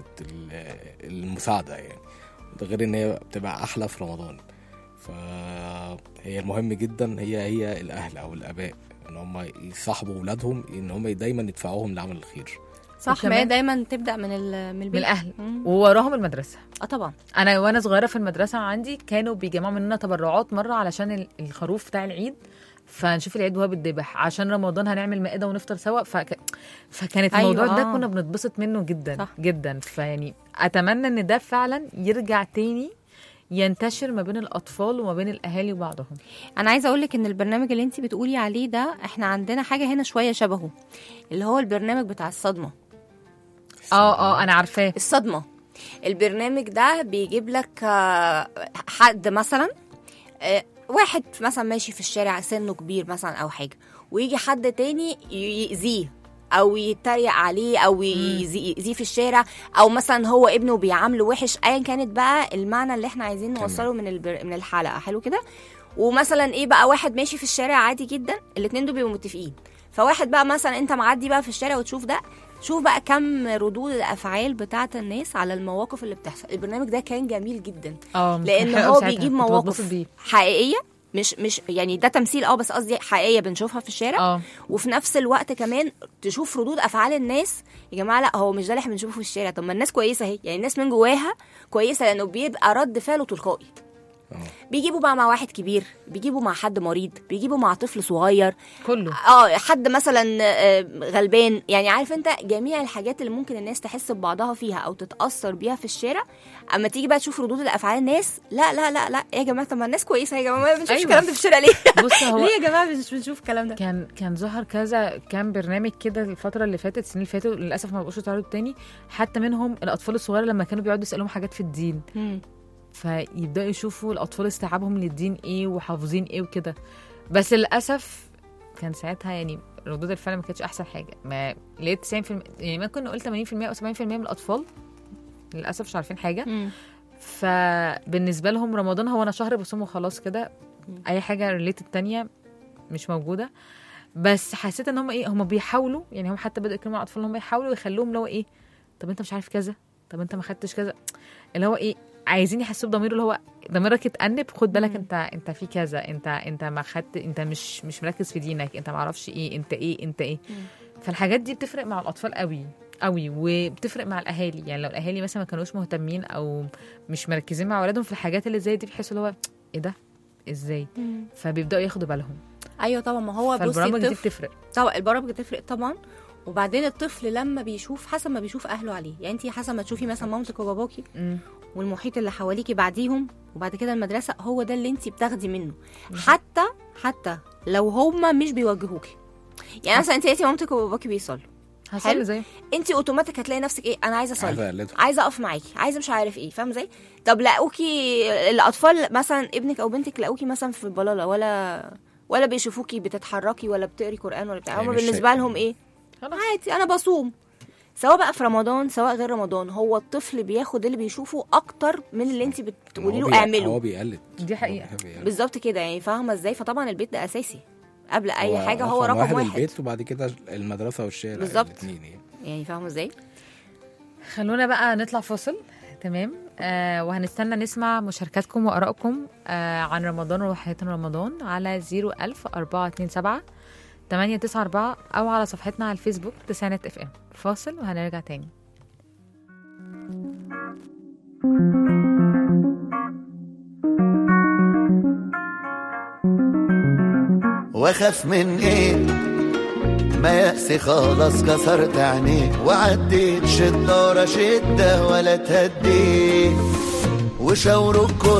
المساعده، يعني ده غير ان هي بتبقى احلى في رمضان. فهي المهم جدا هي الاهل او الاباء ان هم يصاحبوا اولادهم، ان هم دايما يدفعوهم لعمل الخير. صح، ما دايما تبدا من الاهل ووراهم المدرسه. طبعا انا وانا صغيره في المدرسه عندي كانوا بيجمعوا مننا تبرعات مره علشان الخروف بتاع العيد، فنشوف العيد وهو بيتذبح، عشان رمضان هنعمل مائده ونفطر سوا. فكانت الموضوع ده كنا بنتبسط منه جدا صح. جدا. فيعني اتمنى ان ده فعلا يرجع تاني ينتشر ما بين الأطفال وما بين الأهالي وبعضهم. أنا عايزة أقولك إن البرنامج اللي أنتي بتقولي عليه ده إحنا عندنا حاجة هنا شوية شبهه، اللي هو البرنامج بتاع الصدمة. أنا عارفاه الصدمة. البرنامج ده بيجيب لك حد مثلا، واحد مثلا ماشي في الشارع سنه كبير مثلا أو حاجة، ويجي حد تاني يأذيه او يتريق عليه او يزيه في الشارع، او مثلا هو ابنه بيعامله وحش، ايا كانت بقى المعنى اللي احنا عايزين نوصله من الحلقه. حلو كده. ومثلا ايه بقى واحد ماشي في الشارع عادي جدا، الاتنين دول بيبقوا متفقين. فواحد بقى مثلا انت معدي بقى في الشارع وتشوف ده، شوف بقى كم ردود الافعال بتاعه الناس على المواقف اللي بتحصل. البرنامج ده كان جميل جدا لان هو بيجيب مواقف حقيقيه، مش يعني ده تمثيل بس قصدي حقيقيه بنشوفها في الشارع. وفي نفس الوقت كمان تشوف ردود افعال الناس. يا جماعه لا هو مش ده اللي احنا بنشوفه في الشارع، طب ما الناس كويسه اهي، يعني الناس من جواها كويسه، لانه بيبقى رد فعله تلقائي. بيجيبوا بقى مع واحد كبير، بيجيبوا مع حد مريض، بيجيبوا مع طفل صغير كله حد مثلا غلبان، يعني عارف انت جميع الحاجات اللي ممكن الناس تحس ببعضها فيها او تتاثر بيها في الشارع. اما تيجي بقى تشوف ردود الافعال الناس، لا لا لا لا يا جماعه، طب ما الناس كويسه يا جماعه، ما بنشوفش الكلام ده في الشارع ليه؟ بص هو ليه يا جماعه مش بنشوف الكلام ده؟ كان ظهر كان برنامج كده الفتره اللي فاتت، السنين اللي فاتوا، للاسف ما بقوش يتعرضوا تاني. حتى منهم الاطفال الصغيره لما كانوا بيقعدوا يسالوهم حاجات في الدين، فيبداوا يشوفوا الاطفال استيعابهم للدين ايه وحافظين ايه وكده. بس للاسف كان ساعتها يعني ردود الفعل ما كانتش احسن حاجه. ما لقيت 90% يعني ما كنا قلت 80% او 70% من الاطفال للاسف مش عارفين حاجه. فبالنسبه لهم رمضان هو انا شهر بصوم وخلاص كده، اي حاجه ريليتد تانية مش موجوده. بس حسيت ان هم هم بيحاولوا، يعني هم حتى بدأوا يكلموا الاطفال هم يحاولوا يخلوهم اللي هو طب انت مش عارف كذا، طب انت ما خدتش كذا، اللي هو عايزين يحسوا بضميره، اللي هو ضميرك اتأنب، خد بالك انت في كذا، انت ما خدت، انت مش مركز في دينك، انت ما اعرفش انت ايه. فالحاجات دي بتفرق مع الاطفال قوي قوي، وبتفرق مع الاهالي. يعني لو الاهالي مثلا ما كانوش مهتمين او مش مركزين مع اولادهم في الحاجات اللي زي دي، بيحسوا اللي هو ايه ده ازاي، فبيبداوا ياخدوا بالهم. ايوه طبعا، ما هو البرامج دي بتفرق طبعا، البرامج بتفرق طبعا. وبعدين الطفل لما بيشوف حسب ما بيشوف اهله عليه، يعني انت حسب ما تشوفي مثلا مامتك وباباكي والمحيط اللي حواليكي بعديهم، وبعد كده المدرسه، هو ده اللي انت بتاخدي منه. حتى لو هما مش بيوجهوكي، يعني مثلا انت مامتك وباباكي بيصلوا، حلو زي انت اوتوماتيك هتلاقي نفسك انا عايزه اصلي، عايزه اقف معاكي، عايزه مش عارف ايه، فاهم ازاي؟ طب لاقوكي الاطفال مثلا ابنك او بنتك لاقوكي مثلا في البلاله ولا بيشوفوكي بتتحركي ولا بتقري قران ولا بتاع، هم بالنسبه لهم عادي انا بصوم. سواء بقى في رمضان سواء غير رمضان، هو الطفل بياخد اللي بيشوفه اكتر من اللي انت بتقولي له اعمله. هو بيقلد، دي حقيقه بالظبط كده، يعني فاهمه ازاي؟ فطبعا البيت ده اساسي قبل اي حاجه، هو رقم واحد البيت، وبعد كده المدرسه والشارع بالظبط يعني فاهمه ازاي؟ خلونا بقى نطلع فاصل. تمام. وهنستنى نسمع مشاركاتكم وارائكم عن رمضان وحياة رمضان على 01000 427 أو على صفحتنا على الفيسبوك تسعينات FM. فاصل وهنرجع تاني. واخاف من ايه؟ ما يأسي خلاص كسرت عينيه، وعديت شدة ورا شدة ولا تهديت، وشاوروا الكل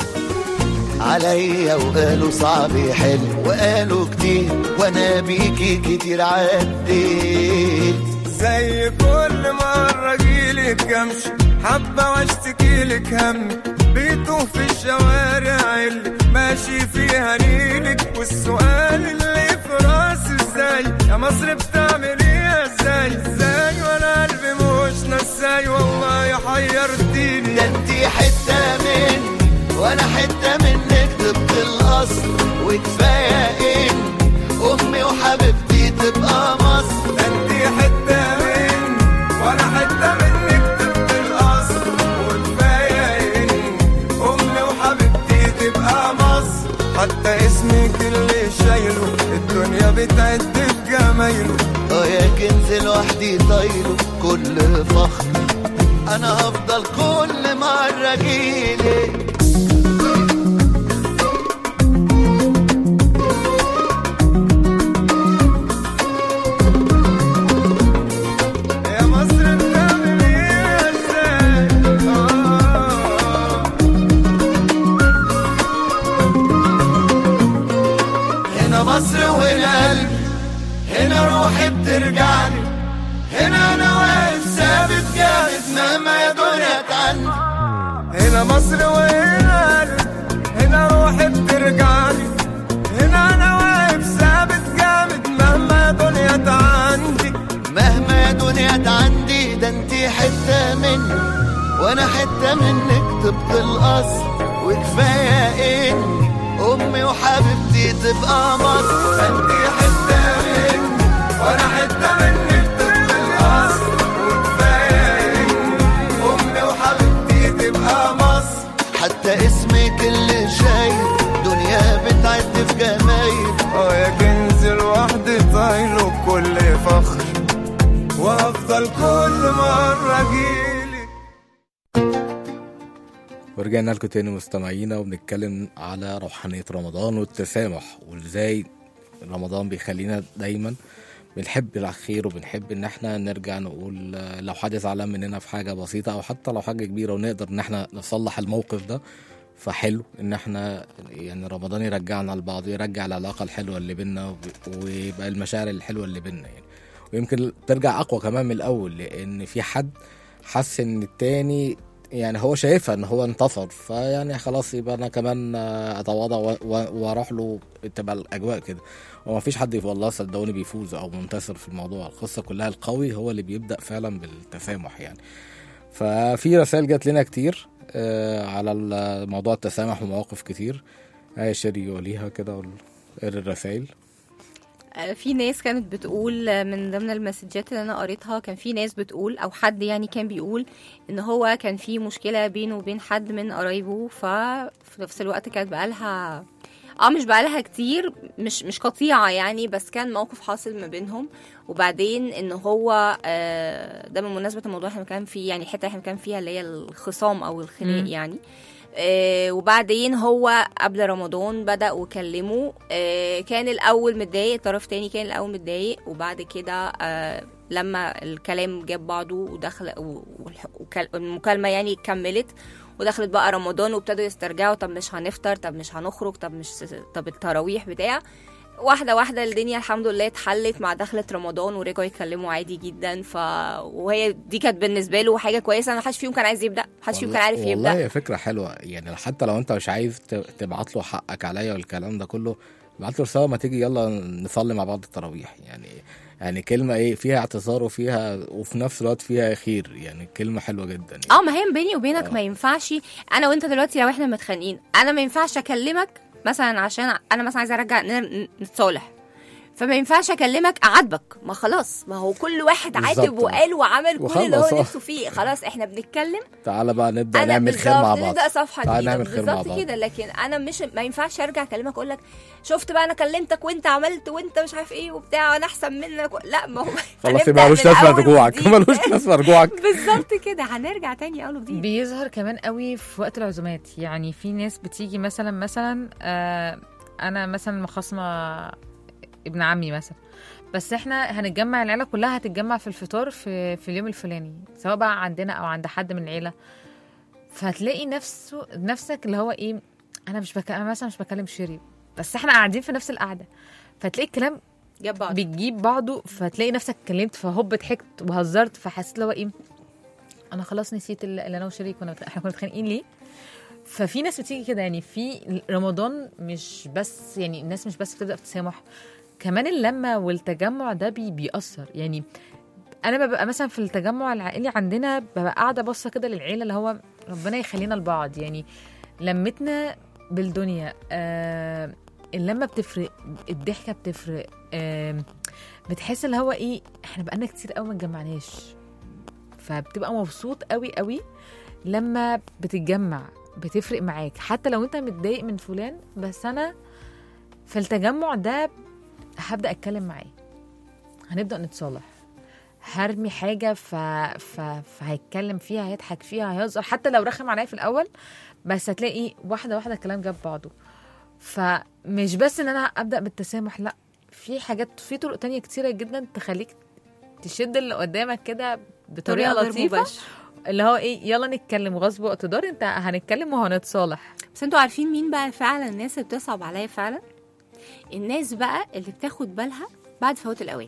عليا وقالوا صعب يحل، وقالوا كتير وانا بيكي كتير عديت. زي كل مرة جيلك امشي حبة واشتكيلك همي، بيتوه في الشوارع اللي ماشي فيها نيلك، والسؤال اللي في راسي ازاي يا مصر بتعمليها ازاي وانا قلبي مش نساي، والله حيرتيني. ده انتي حتة مني وانا حتة منك طبق الاصل، وكفاية ان امي وحبيبتي تبقى مصر. ده انتي حتة مني وانا حتة منك طبق الاصل، وكفاية ان امي وحبيبتي تبقى مصر. حتى اسمك اللي شايله الدنيا بتعد بجمايله، يا كنز لوحدي طايله كل فخر، انا هفضل كل مرة جيلك. ترجعني هنا انا واقف ثابت جامد مهما يا دنيا تعني. هنا مصر وهنا هنا روحي بترجعني، هنا انا واقف ثابت جامد مهما يا دنيا تعندي، مهما يا دنيا تعندي. ده انتي حتة مني وانا حتة منك طبق الاصل، وكفاية اني امي وحبيبتي تبقى مصر. انت حتة مني وانا حتة منك طبق الاصل، وكفاية امي وحبيبتي تبقى مصر. حتى اسمك اللي شايف دنيا بتعد في جمايل. يا كنز لوحدي طايله بكل فخر، وافضل كل مرة اجيلك. ورجعنا لكم تاني مستمعينا، وبنتكلم على روحانية رمضان والتسامح، وازاي رمضان بيخلينا دايما بنحب الخير، وبنحب ان احنا نرجع نقول لو حد زعلان مننا في حاجة بسيطة او حتى لو حاجة كبيرة ونقدر ان احنا نصلح الموقف ده. فحلو ان احنا يعني رمضان يرجعنا لبعض، يرجع العلاقة الحلوة اللي بينا، ويبقى المشاعر الحلوة اللي بينا يعني. ويمكن ترجع اقوى كمان من الاول، لان في حد حس ان التاني يعني هو شايفها ان هو انتصر، فيعني خلاص يبقى انا كمان اتواضع واروح له، تبقى الاجواء كده. وما فيش حد والله صدقوني بيفوز او منتصر في الموضوع، القصه كلها القوي هو اللي بيبدا فعلا بالتسامح يعني. ففي رسائل جات لنا كتير على موضوع التسامح ومواقف كتير. شيري وليها كده الرسائل. في ناس كانت بتقول من ضمن المسجات اللي انا قريتها، كان في ناس بتقول او حد يعني كان بيقول ان هو كان في مشكله بينه وبين حد من قرايبه، ففي نفس الوقت كانت بقالها مش بقالها كتير، مش قطيعه يعني، بس كان موقف حاصل ما بينهم. وبعدين ان هو ده بمناسبه الموضوع احنا كان فيه يعني الحته احنا كان فيها اللي هي الخصام او الخناق يعني. وبعدين هو قبل رمضان بدأ وكلمه، كان الأول متضايق، الطرف تاني كان الأول متضايق، وبعد كده لما الكلام جاب بعضه ودخل والمكالمة يعني كملت ودخلت بقى رمضان وابتدوا يسترجعوا، طب مش هنفطر، طب مش هنخرج، طب التراويح بتاع واحدة واحدة الدنيا الحمد لله اتحلت مع دخلة رمضان ورجعوا يتكلموا عادي جدا. وهي دي كانت بالنسبة له حاجة كويسة، محدش فيهم كان عايز يبدأ، محدش فيهم كان عارف يبدأ. والله هي فكرة حلوة يعني، حتى لو انت مش عايز تبعت له حقك عليا والكلام ده كله، ابعت له رسالة ما تيجي يلا نصلي مع بعض التراويح يعني كلمة فيها اعتذار وفي نفس الوقت فيها خير، يعني كلمة حلوة جدا يعني. ما هي بيني وبينك ما ينفعش انا وانت دلوقتي لو احنا متخانقين، انا ما ينفعش اكلمك مثلا عشان انا مثلا عايزه ارجع نتصالح، فما ينفعش اكلمك اعاتبك، ما خلاص، ما هو كل واحد عاتب وقال وعمل كل اللي هو نفسه فيه، خلاص احنا بنتكلم، تعالى بقى نبدا نعمل خير مع بعض، نبدا صفحه جديده بالظبط كده. لكن انا ما ينفعش ارجع اكلمك اقول لك شفت بقى انا كلمتك وانت عملت وانت مش عارف ايه وبتاع وانا احسن منك لا، ما هو خلاص مالوش لازمه رجوعك، مالوش لازمه رجوعك بالظبط كده، هنرجع تاني اول وجديد. بيظهر كمان قوي في وقت العزومات، يعني في ناس بتيجي مثلا انا مثلا مخاصمه ابن عمي مثلا، بس احنا هنتجمع، العيله كلها هتتجمع في الفطار في اليوم الفلاني، سواء بقى عندنا او عند حد من العيله، فهتلاقي نفسك اللي هو ايه، انا مثلا مش بكلم شيري، بس احنا قاعدين في نفس القعده، فتلاقي الكلام بتجيب بعضه، فتلاقي نفسك اتكلمت فهوب ضحكت وهزرت، فحسيت اللي هو ايه، انا خلاص نسيت اللي انا وشيري احنا كنا متخانقين ليه. ففي ناس بتيجي كده يعني، في رمضان مش بس يعني الناس مش بس بتبدا في التسامح، كمان اللمه والتجمع ده بيأثر. يعني انا ببقى مثلا في التجمع العائلي عندنا ببقى قاعده باصه كده للعيله، اللي هو ربنا يخلينا لبعض، يعني لمتنا بالدنيا، اللمه بتفرق، الضحكه بتفرق، بتحس اللي هو ايه، احنا بقالنا كتير قوي ما اتجمعناش، فبتبقى مبسوط قوي قوي لما بتتجمع، بتفرق معاك حتى لو انت متضايق من فلان، بس انا في التجمع ده هبدأ اتكلم معاه، هنبدأ نتصالح، هرمي حاجة فهيتكلم فيها، هيضحك فيها، هيهزر، حتى لو رخم عليا في الأول، بس هتلاقي واحدة واحدة الكلام جاب بعضه. فمش بس ان انا ابدأ بالتسامح، لا، في حاجات، في طرق تانية كتيرة جدا تخليك تشد اللي قدامك كده بطريقة لطيفة، اللي هو ايه، يلا نتكلم غصب واقتدار، انت هنتكلم وهنتصالح. بس انتوا عارفين مين بقى فعلا الناس اللي بتصعب عليا فعلا؟ الناس بقى اللي بتاخد بالها بعد فوات الاوان.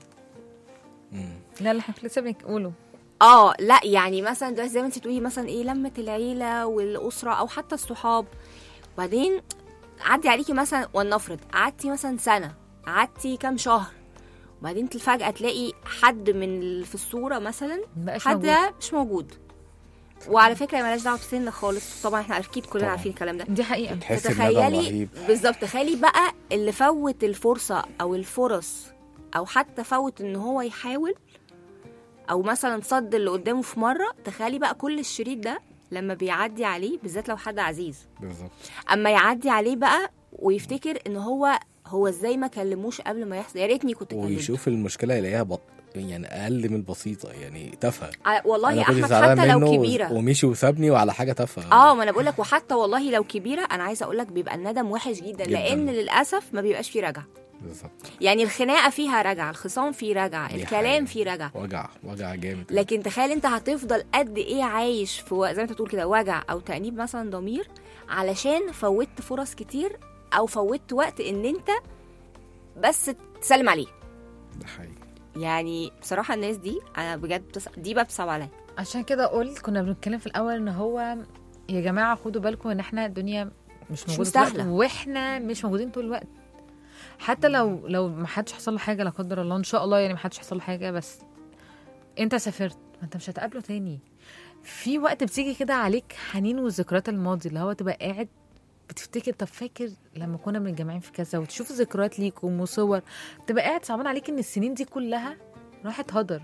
لا اللي احنا لسه بنقوله لا يعني مثلا دلوقتي زي ما انت تقولي مثلا ايه، لمة العيله والاسره او حتى الصحاب، وبعدين عدي عليكي مثلا، ولنفرض قعدتي مثلا سنه، قعدتي كام شهر، وبعدين فجأة تلاقي حد من في الصورة مثلا حد مش موجود، وعلى فكره مالهاش دعوه بسن خالص، طبعا احنا اكيد كلنا عارفين الكلام ده، دي حقيقه. تحس بندم تخيلي رهيب. بالظبط، تخيلي بقى اللي فوت الفرصه او الفرص، او حتى فوت ان هو يحاول، او مثلا صد اللي قدامه في مره. تخيلي بقى كل الشريط ده لما بيعدي عليه، بالذات لو حد عزيز، بالظبط، اما يعدي عليه بقى ويفتكر ان هو ازاي ما كلموش قبل ما يحصل، يا ريتني كنت كلمته، ويشوف المشكله يلاقيها يعني اقل من البسيطه، يعني تافهه. والله أنا يا كنت احمد زعلان حتى لو منه كبيره ومشي وسابني وعلى حاجه تافهه. ما انا بقول لك، وحتى والله لو كبيره انا عايزه اقول لك بيبقى الندم وحش جدا. لان للاسف ما بيبقاش فيه رجعه. بالظبط، يعني الخناقه فيها رجعه، الخصام فيه رجعه، الكلام فيه رجعه، وجع جامد. لكن تخيل انت هتفضل قد ايه عايش في زي ما انت تقول كده وجع او تأنيب مثلا ضمير، علشان فوتت فرص كتير او فوتت وقت ان انت بس تسلم عليه. ده حقيقي. يعني بصراحه الناس دي انا بجد دي بقى بتصعب عليا. عشان كده قلت كنا بنتكلم في الاول ان هو يا جماعه خدوا بالكم ان احنا الدنيا مش موجوده طول الوقت، واحنا مش موجودين طول الوقت. حتى لو ما حدش حصل له حاجه لا قدر الله، ان شاء الله يعني ما حدش حصل له حاجه، بس انت سافرت ما انت مش هتقابله تاني. في وقت بتيجي كده عليك حنين والذكريات الماضي، اللي هو تبقى قاعد بتفتكر، طب فاكر لما كنا متجمعين في كذا، وتشوف ذكريات ليكم وصور، تبقى قاعد صعبان عليك ان السنين دي كلها راحت هدر.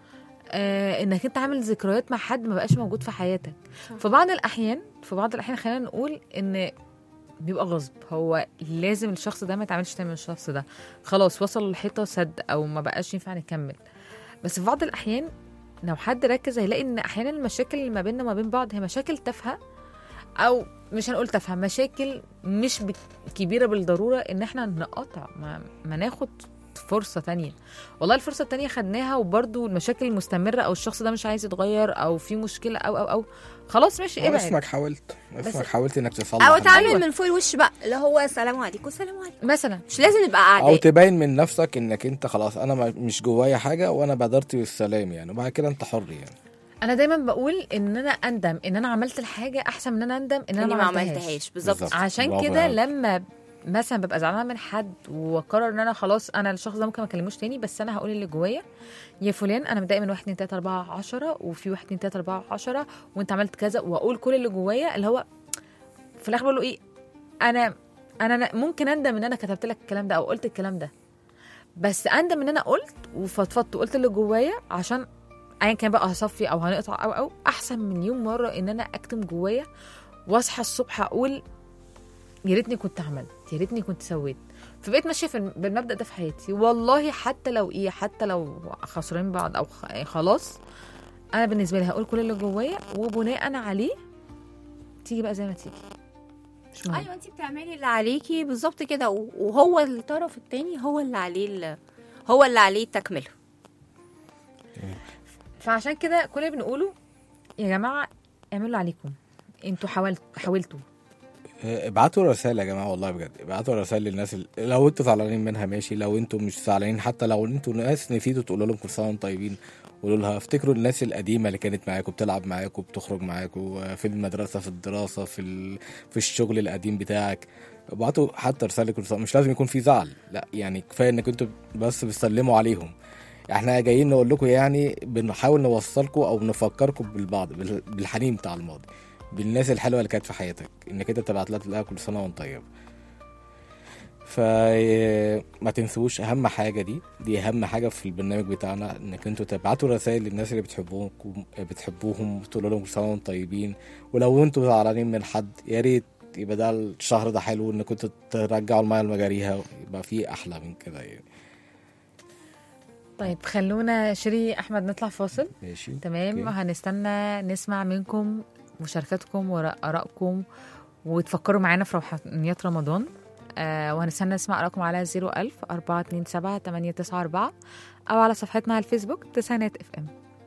انك انت عامل ذكريات مع حد ما بقاش موجود في حياتك. في بعض الاحيان خلينا نقول ان بيبقى غصب، هو لازم الشخص ده ما يتعاملش تاني من الشخص ده، خلاص وصل للحيطه سد او ما بقاش ينفع نكمل. بس في بعض الاحيان لو حد ركز هيلاقي ان احيانا المشاكل اللي ما بيننا وما بين بعض هي مشاكل تافهه، او مش هنقول تافهه، مشاكل مش كبيره بالضروره ان احنا نقطع، ما ناخد فرصه تانية. والله الفرصه التانية خدناها وبرضو المشاكل المستمره، او الشخص ده مش عايز يتغير، او في مشكله او خلاص ماشي ابعد. اسمك حاولت انك تصلح، او تعمل من فوق الوش بقى اللي هو السلام عليكم السلام عليكم مثلا، مش لازم نبقى قاعدين، او تبين من نفسك انك انت خلاص انا مش جوايا حاجه وانا بادرت بالسلام يعني، وبعد كده انت حر يعني. انا دايما بقول ان انا اندم ان انا عملت الحاجه احسن من ان انا اندم ان انا ما عملتهاش. بالظبط. عشان كده لما مثلا ببقى زعلانه من حد وقرر ان انا خلاص انا الشخص ده ممكن ما اكلموش تاني، بس انا هقول اللي جوايا، يا فلان انا متضايقه من 1 2 3 4 10 وفي 1 2 3 4 10 وانت عملت كذا، واقول كل اللي جوايا، اللي هو في الاخر بقول له ايه، انا ممكن اندم ان انا كتبت لك الكلام ده او قلت الكلام ده، بس اندم ان انا قلت وفضفضت وقلت اللي جوايا، عشان ايا كان بقى هصفي او هنقطع او احسن مليون مره ان انا اكتم جوايا واصحى الصبح اقول يا ريتني كنت عملت، يا ريتني كنت سويت. فبقيت ماشيه بالمبدا ده في حياتي والله، حتى لو خسرين بعض او خلاص، انا بالنسبه لي هقول كل اللي جوايا وبناء عليه تيجي بقى زي ما تيجي. ايوه انت بتعملي اللي عليكي بالظبط كده، وهو الطرف التاني هو اللي عليه التكمله. فعشان كده كل اللي بنقوله يا جماعه اعملوا عليكم، انتوا حاولتوا ابعتوا رسائل يا جماعه، والله بجد ابعتوا رسائل للناس لو انتوا زعلانين منها ماشي، لو انتوا مش زعلانين، حتى لو انتوا ناس نسيتوا تقولوا لهم كل سنه وانتم طيبين، قولوا لها افتكروا الناس القديمه اللي كانت معاكم، بتلعب معاكم، بتخرج معاكم في المدرسه، في الدراسه، في الشغل القديم بتاعك. ابعتوا حتى رساله كل سنه، مش لازم يكون في زعل، لا يعني كفايه انك انتوا بس بتسلموا عليهم. احنا جايين نقول لكم يعني بنحاول نوصلكم او نفكركم بالبعض بالحنين بتاع الماضي، بالناس الحلوه اللي كانت في حياتك، انك انت تبعت لها كل سنه وانت طيب. فما تنسوش اهم حاجه، دي اهم حاجه في البرنامج بتاعنا، انك انتوا تبعتوا رسائل للناس اللي بتحبوهم وتقولوا لهم كل سنه وانتم طيبين. ولو انتوا زعلانين من حد يا ريت يبقى ده الشهر ده حلو انكم كنتوا ترجعوا الميه لمجاريها، يبقى فيه احلى من كده يعني. طيب خلونا شيري احمد نطلع فاصل. ماشي تمام. هنستنى نسمع منكم مشاركاتكم وآرائكم وتفكروا معانا في روحانيات رمضان. وهنستنى نسمع آرائكم على 01000 427 894 أو على صفحتنا على الفيسبوك تسعينات FM.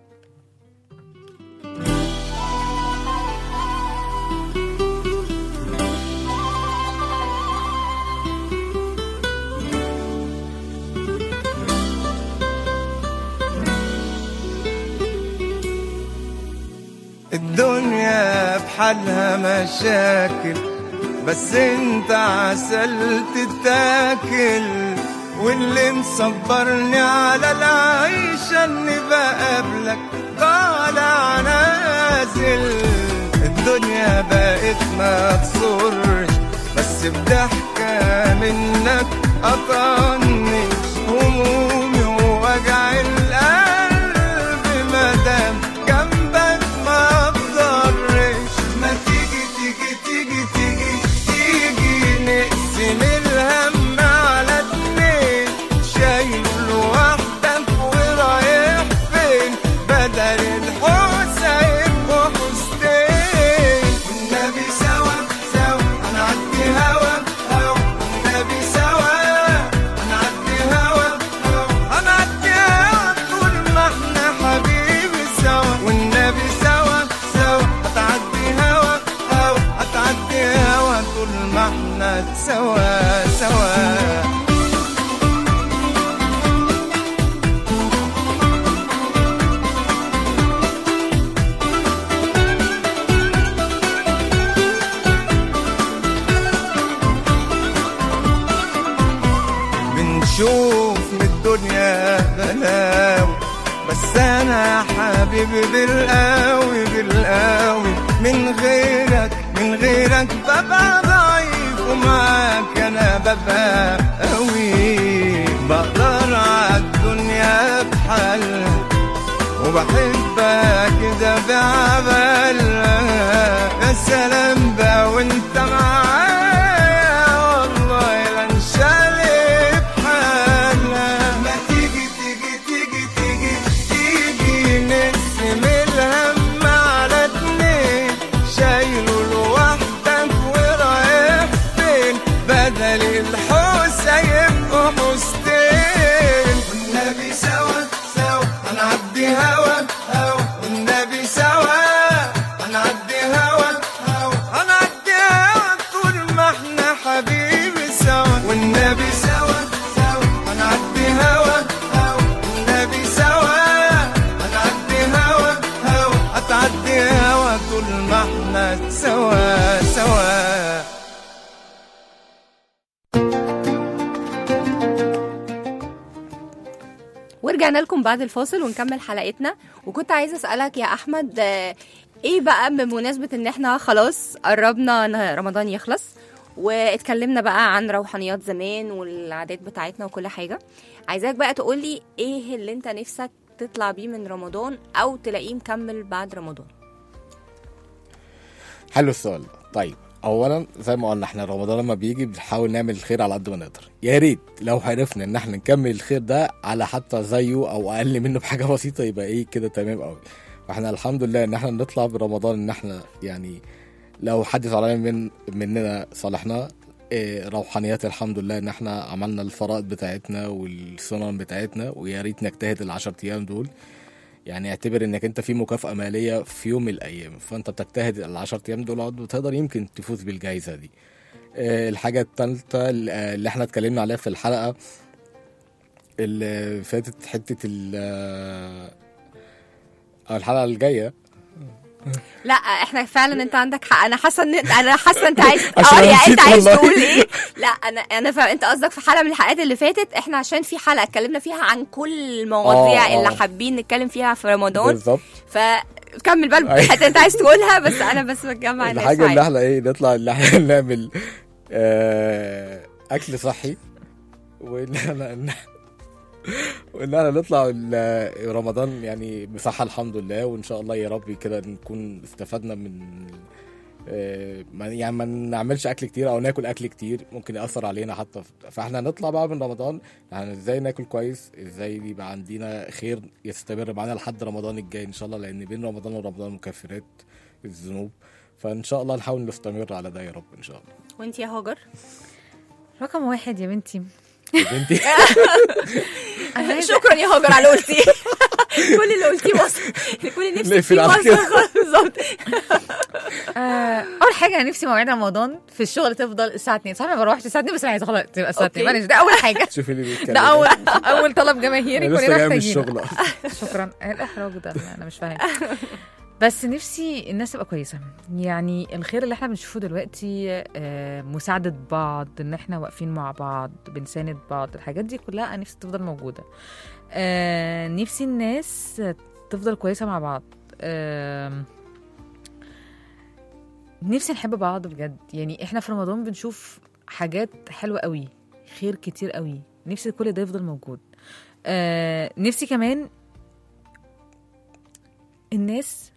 الدنيا بحالها مشاكل، بس انت عسل تتاكل، واللي مصبرني على العيشة اني بقابلك طالع نازل. الدنيا بقت ما تصرش، بس بضحكة منك أطنش همومي ووجع القلب مادام جنبك ما بضرش. ما تيجي تيجي تيجي تيجي تيجي نقسم الهم على اتنين، شايل لوحدك ورايح فين، بدل الحوسة يبقوا حوستين. والنبي سوا سوا هنعدي هوا هوا، والنبي سوا هنعدي هوا هوا، هنعدي هوا طول ما احنا حبيبي سوا. والنبي سوا سوا هتعدي هوا هوا، هتعدي هوا طول ما احنا سوا سوا. بنشوف من الدنيا بلاوي، بس انا حبيبي بالقوي بالقوي، من غيرك ببقى ضعيف، ومعاك انا ببقى قوي. بقدر عالدنيا بحالها، وبحبك كده بعبالها. يا سلام بقى وانت معايا، والله لا انشالي بحالها. ما تيجي تيجي تيجي تيجي تيجي نقسم الهم على اتنين، شايله لوحدك ورايح فين، بدل الحوسة يبقوا حوستين. والنبي سوا سوا هنعدي هوا هوا، والنبي سوا هنعدي هوا هوا، هنعدي هوا طول ما احنا حبيبي سوا. والنبي سوا سوا هنعدي هوا هوا، والنبي سوا هنعدي هوا هوا، هتعدي هوا طول ما احنا سوا سوا. ورجعنا لكم بعد الفاصل ونكمل حلقتنا. وكنت عايزة أسألك يا أحمد، ايه بقى بمناسبة ان احنا خلاص قربنا ان رمضان يخلص، واتكلمنا بقى عن روحانيات زمان والعادات بتاعتنا وكل حاجة، عايزاك بقى تقولي ايه اللي انت نفسك تطلع بيه من رمضان او تلاقيه مكمل بعد رمضان. حلو السؤال. طيب اولا زي ما قلنا احنا رمضان لما بيجي بنحاول نعمل الخير على قد ما نقدر. يا ريت لو عرفنا ان احنا نكمل الخير ده على حتى زيه او اقل منه بحاجه بسيطه، يبقى ايه كده تمام قوي. واحنا الحمد لله ان احنا نطلع برمضان ان احنا يعني لو حد زعلان مننا صالحنا. روحانيات الحمد لله ان احنا عملنا الفرائض بتاعتنا والسنن بتاعتنا، ويا ريت نجتهد ال10 ايام دول. يعني اعتبر انك انت في مكافأة مالية في يوم من الايام، فانت بتجتهد ال10 ايام دول وتقدر يمكن تفوز بالجائزة دي. الحاجة الثالثة اللي احنا اتكلمنا عليها في الحلقة اللي فاتت، حتة الحلقة الجاية. لا احنا فعلا انت عندك حق، انا حاسه انت عايز انت عايز تقول ايه. لا انا فاهم انت قصدك في حلقه من الحلقات اللي فاتت، احنا عشان في حلقه اتكلمنا فيها عن كل المواضيع اللي حابين نتكلم فيها في رمضان بالظبط، فكمل بقى الحته انت عايز تقولها. بس انا بس بتجمع الناس الحاجه اللي احنا ايه نطلع اللي احنا نعمل اكل صحي، وان احنا نطلع رمضان يعني بصحة الحمد لله. وان شاء الله يا رب كده نكون استفدنا من يعني ما نعملش اكل كتير او ناكل اكل كتير ممكن يأثر علينا حتى. فاحنا نطلع بقى من رمضان يعني ازاي ناكل كويس، ازاي يبقى عندنا خير يستمر معانا لحد رمضان الجاي ان شاء الله، لان بين رمضان ورمضان مكفرات الذنوب. فان شاء الله نحاول نستمر على ده يا رب ان شاء الله. وانت يا هاجر؟ رقم 1 يا بنتي. شكرا يا هاجر على قلتي كل اللي قلتيه وصل، كل نفسي فيه وصل بالظبط. اول حاجه نفسي مواعيد رمضان في الشغل تفضل الساعه 2. صح ما بروحش الساعه 2 بس انا عايزه خلاص تبقى الساعه 2. ده اول حاجه. شوفي اللي بيتكلم ده اول طلب جماهيري كلنا محتاجينه. شكرا. الاحراج ده انا مش فاهمه، بس نفسي الناس تبقى كويسه. يعني الخير اللي احنا بنشوفه دلوقتي مساعده بعض، ان احنا واقفين مع بعض بنساند بعض، الحاجات دي كلها نفسي تفضل موجوده. نفسي الناس تفضل كويسه مع بعض. نفسي نحب بعض بجد. يعني احنا في رمضان بنشوف حاجات حلوة قوي، خير كتير قوي، نفسي كل ده يفضل موجود. نفسي كمان الناس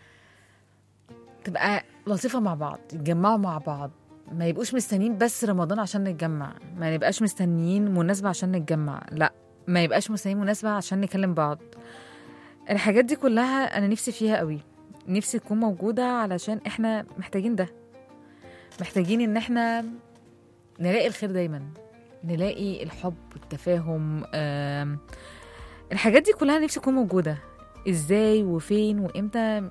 تبقى لطيفة مع بعض، يتجمعوا مع بعض، ما يبقوش مستنيين بس رمضان عشان نتجمع، ما نبقاش مستنيين مناسبة عشان نتجمع، لا ما يبقاش مستنيين مناسبة عشان نكلم بعض. الحاجات دي كلها أنا نفسي فيها قوي، نفسي تكون موجودة علشان احنا محتاجين ده، محتاجين ان احنا نلاقي الخير دايما، نلاقي الحب والتفاهم. الحاجات دي كلها نفسي تكون موجودة. ازاي وفين وامتى؟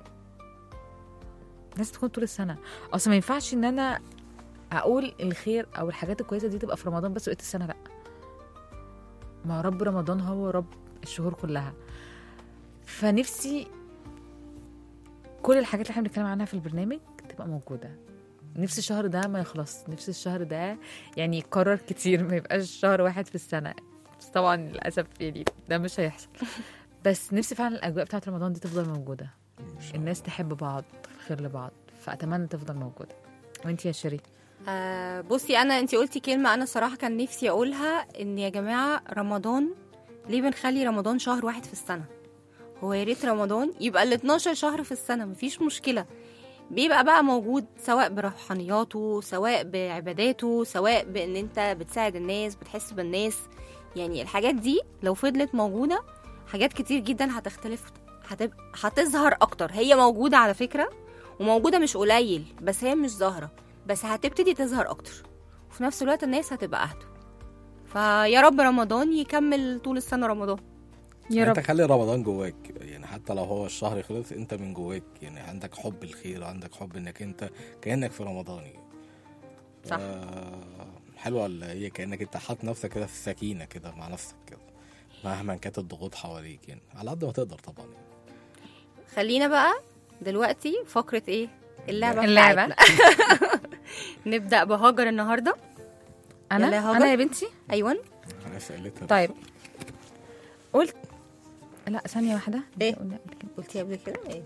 لازم تكون طول السنة. اصلا ما ينفعش ان انا اقول الخير او الحاجات الكويسة دي تبقى في رمضان بس وقت السنة، لا. ما رب رمضان هو رب الشهور كلها. فنفسي كل الحاجات اللي احنا بنتكلم عنها في البرنامج تبقى موجودة. نفس الشهر ده ما يخلص، نفس الشهر ده يعني يكرر كتير، ما يبقاش شهر واحد في السنة. بس طبعا للأسف يعني ده مش هيحصل. بس نفسي فعلا الأجواء بتاعت رمضان دي تفضل موجودة، الناس تحب بعض، خير لبعض، فأتمنى تفضل موجودة. وانتي يا شيرين؟ بصي انتي قلتي كلمة أنا صراحة كان نفسي أقولها، إن يا جماعة رمضان ليه بنخلي رمضان شهر واحد في السنة؟ هو يا ريت رمضان يبقى ال 12 شهر في السنة، مفيش مشكلة، بيبقى بقى موجود سواء بروحانياته، سواء بعباداته، سواء بان انت بتساعد الناس، بتحس بالناس. يعني الحاجات دي لو فضلت موجودة حاجات كتير جدا هتختلف، هتظهر اكتر. هي موجودة على فكرة، وموجودة مش قليل، بس هي مش ظاهرة، بس هتبتدي تظهر اكتر، وفي نفس الوقت الناس هتبقى اهدى. فيا رب رمضان يكمل طول السنة رمضان يا رب. انت خلي رمضان جواك، يعني حتى لو هو الشهر خلص انت من جواك يعني عندك حب الخير، عندك حب انك انت كأنك في رمضان يعني. صح. حلوة اللي هي كأنك انت حاط نفسك كده في السكينة كده مع نفسك كده، مهما كانت الضغوط حواليك يعني على قد ما تقدر طبعا يعني. خلينا بقى دلوقتي فقرة ايه؟ اللعبة. نبدأ بهاجر النهاردة. أنا يا بنتي؟ أيوة. أنا سألتها. طيب قلت لا ثانية واحدة. ايه؟ قلتي قبل كده؟ ايه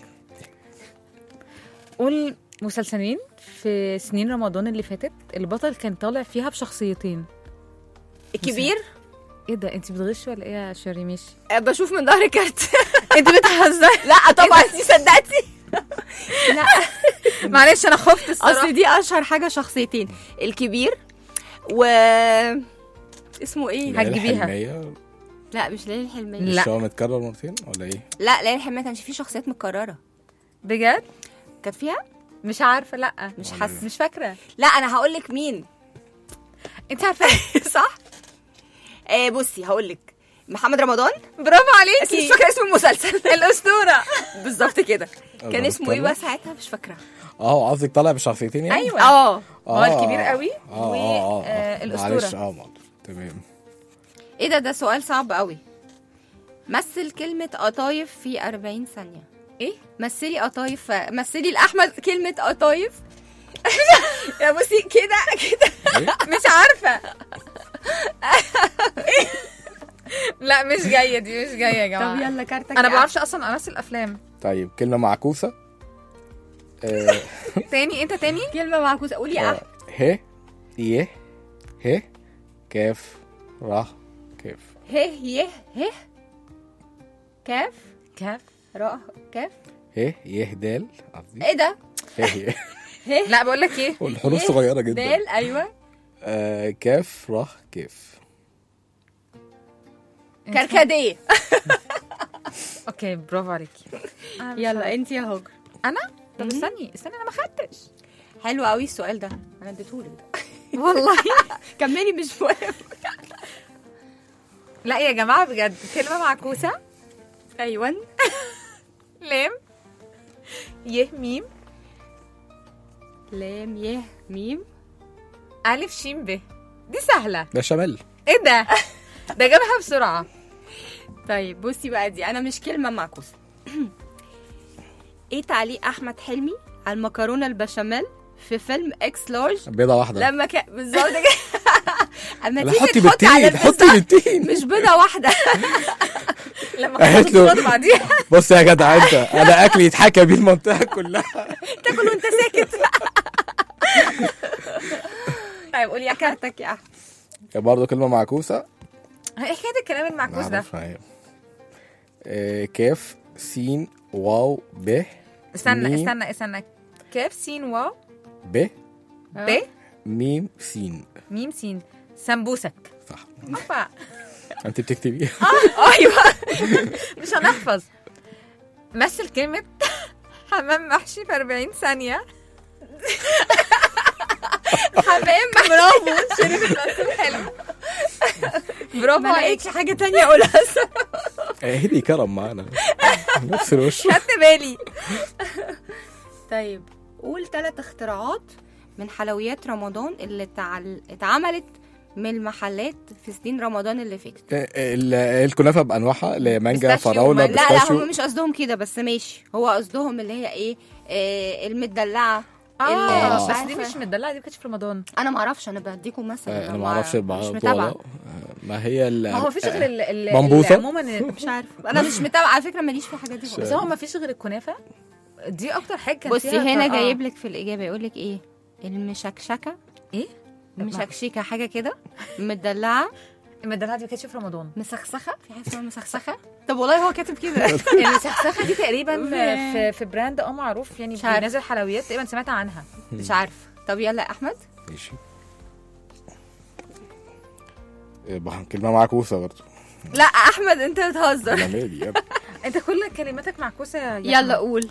قول مسلسلين في سنين رمضان اللي فاتت البطل كان طالع فيها بشخصيتين. الكبير؟ ايه ده، انت بتغشي ولا ايه يا شيري؟ ماشي بشوف من ظهر كارت. انت بتهزري؟ لا طبعا انت صدقتي. لا معلش انا خفت الصراحة. اصل دي اشهر حاجة شخصيتين، الكبير و اسمه ايه؟ هتجيبيها؟ لا مش ليالي الحلمية. مش هو متكرر مرتين ولا ايه؟ لا ليالي الحلمية كانش فيه شخصيات متكررة بجد؟ كانت فيها؟ مش عارفة، لا مش حاسة، مش فاكرة. لا انا هقولك مين انت عارفة. صح. بصي هقولك محمد رمضان. برافو عليكي. مش فاكرة اسم المسلسل. الأسطورة. بالظبط كده. كان اسمه ايه بقى ساعتها؟ مش فاكرة. قصدك طالع بشخصيتين يعني؟ ايوه. هو الكبير قوي والأسطورة. معلش. تمام. ايه ده سؤال صعب قوي. مثل كلمة قطايف في 40 ثانية. ايه؟ مثلي قطايف، مثلي لأحمد كلمة قطايف. يا بصي كده مش عارفة. لا مش جاية دي، مش جاية يا جماعة. طب يلا كارتك. انا بعرفش اصلا امثل افلام. طيب كلمة معكوسة. تاني انت تاني كلمة معكوسة. قولي ه ي ه كاف را كاف. ه ي ه كاف را كاف. ه ي دال قصدي. ايه ده؟ ه لا بقول لك ايه، والحروف صغيرة جدا. دال. ايوه. كاف را كاف. كركديه. اوكي برافو عليكي. يلا انت يا هاجر. انا؟ طب استني انا ما خدتش. حلو قوي السؤال ده، انا اديتهولك ده. والله. كملي مش مهم. لا يا جماعه بجد، كلمه معكوسه. ايوه. لام يه ميم. لام يه ميم الف شين ب. دي سهله. ده شمال. ايه ده جابها بسرعه. طيب بصي بقى، دي انا مش كلمه معكوسه. ايه تعليق احمد حلمي على المكرونه البشاميل في فيلم اكس لارج؟ بيضه واحده. لما كان بالظبط كده. اما تيجي حطي بالتين. مش بيضه واحده. لما قالت كنت له بتقعد بعديها بص يا جدع انت، انا اكلي يتحكى بيه المنطقه كلها. تاكل وانت ساكت. طيب قولي يا احمد. كارتك يا احمد. برضه كلمه معكوسه. ايه حكايه الكلام المعكوس ده؟ معرفها هي. كاف سين واو ب. استنى كاف سين واو ب ب ميم سين. ميم سين. سمبوسك. صح. هوبا. انت بتكتبي؟ ايوه مش هنحفظ. مثل كلمة حمام محشي في 40 ثانية. حمام. برافو شريف المثل حلو. برافو عليك. حاجة تانية اقولها. هدي كرم معانا نفس الوش. خدت بالي. طيب قول 3 اختراعات من حلويات رمضان اللي اتعملت من المحلات في سنين رمضان اللي فاتت. الكنافه بانواعها، اللي مانجا بيستاشيو فراوله لا بيستاشيو. هم مش قصدهم كده بس ماشي. هو قصدهم اللي هي ايه، المدلعه. بس دي مش مدلعه، دي كانتش في رمضان. انا ما اعرفش، انا بديكم مثلا. انا ما اعرفش مش متابعه. ما هي ما هو مفيش غير منبوسة؟ عموما مش عارف، انا مش متابعه على فكره، ماليش في الحاجات دي. بس هو مفيش غير الكنافه دي اكتر حاجه كانت بصي هنا جايب لك في الاجابه يقول لك ايه، المشكشكه. ايه مشكشكه حاجه كده، مدلعه. المدلعه دي ما كانتش في رمضان. مسخسخه، في حاجه اسمها مسخسخه. طب والله هو كاتب كده. المسخسخه دي تقريبا في براند معروف يعني بينزل حلويات، تقريبا سمعت عنها. مش عارف. طب يلا يا احمد. ماشي. كلمه معكوسه برضه. لا احمد انت بتهزر. انا مالي يا ابني. انت كل كلماتك معكوسه. يلا قول.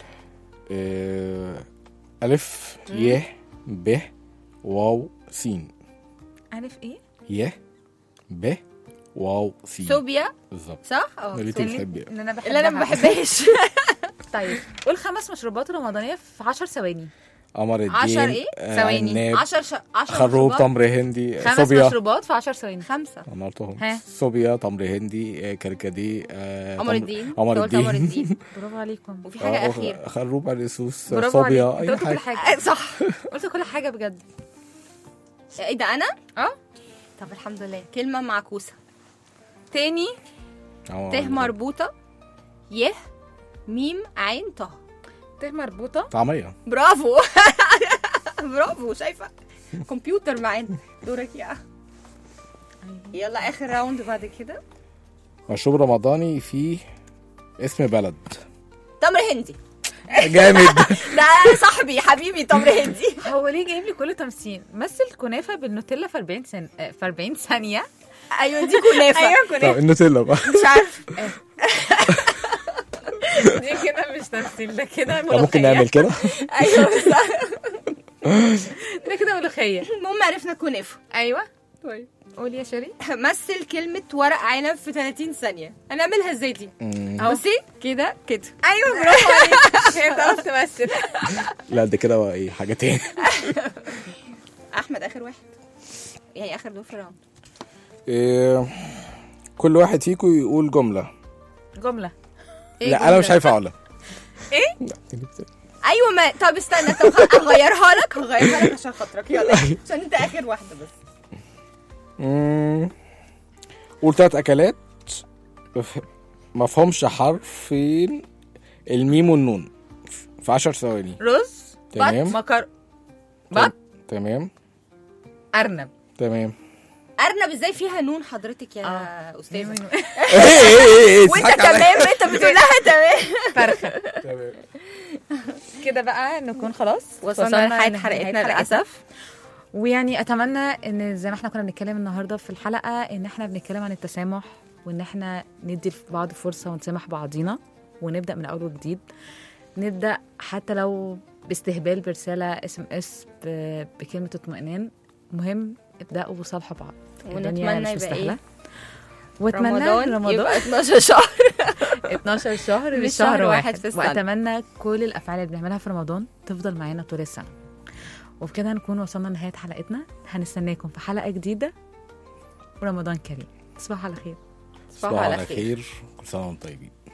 الف ي ب واو سين. الف ايه ي ب واو سين. صوبيا. بالظبط. صح. اللي انت بتحبي اللي انا بحبها. اللي انا ما بحبهاش. طيب قول 5 مشروبات رمضانيه في 10 ثواني. قمر الدين. 10 ايه ثواني؟ 10 خروب تمر هندي. 5 مشروبات في 10 ثواني. 5 انا قلتهم. صوبيا تمر هندي كركديه. قمر الدين. قمر الدين. برافو عليكم. وفي حاجه اخيره. خروب الرصوص. صوبيا. اي حاجه. حاجه صح. قلت كل حاجه بجد. ايه ده انا؟ طب الحمد لله. كلمه معكوسه تاني. ت مربوطه ي ميم عين طه. ت مربوطه. طعميه. برافو. برافو. شايفه كمبيوتر معانا. دورك يا يلا اخر راوند بعد كده. مشروب رمضاني فيه اسم بلد. تمر هندي. جامد. ده صاحبي حبيبي تمر هندي. هو ليه جايب لي كل تمثيل؟ مثل كنافه بالنوتيلا في 40 ثانيه. ايوه دي كنافه. ايوه كنافه. طب النوتيلا بقى مش عارف. دي كده مش تمثيل، ده كده ملوخيه. ممكن نعمل كده. ايوه صح. ده كده ملوخيه. المهم عرفنا كنافه. ايوه. طيب قولي يا شيري. مثل كلمه ورق عنب في 30 ثانيه. هنعملها ازاي دي؟ بصي كده كده. ايوه برافو عليك. هي بتعرف تمثل. لا ده كده ايه حاجه تاني. احمد اخر واحد يعني اخر دور في الراوند. كل واحد فيكم يقول جمله. إيه لا انا مش عارف اقولها. ايه؟ ايوه ما طب استنى. طب هغيرها لك عشان خاطرك. يلا عشان انت اخر واحده بس. قول 3 اكلات ما فهمش حرفين الميم والنون في 10 ثواني. رز. تمام. بط. تمام. ارنب. تمام. ارنب ازاي فيها نون حضرتك يا استاذ؟ وانت تمام. انت بتقولها تمام. فرخه. تمام. كده بقى نكون خلاص وصلنا لنهايه حلقتنا للاسف. ويعني اتمنى ان زي ما احنا كنا بنتكلم النهارده في الحلقه ان احنا بنتكلم عن التسامح، وان احنا ندي لبعض فرصه ونسامح بعضينا ونبدا من اول وجديد. نبدا حتى لو باستهبال برساله SMS بكلمه اطمئنان. مهم ابداوا وصالحوا بعض. ونتمنى يبقى ايه؟ واتمنى رمضان يبقى 12 شهر. 12 شهر مش شهر واحد في السنة. واتمنى كل الافعال اللي بنعملها في رمضان تفضل معانا طول السنه. وبكده هنكون وصلنا لنهايه حلقتنا. هنستناكم في حلقه جديده ورمضان كريم. تصبحوا على خير. تصبحوا على خير. كل سنه وانتم طيبين.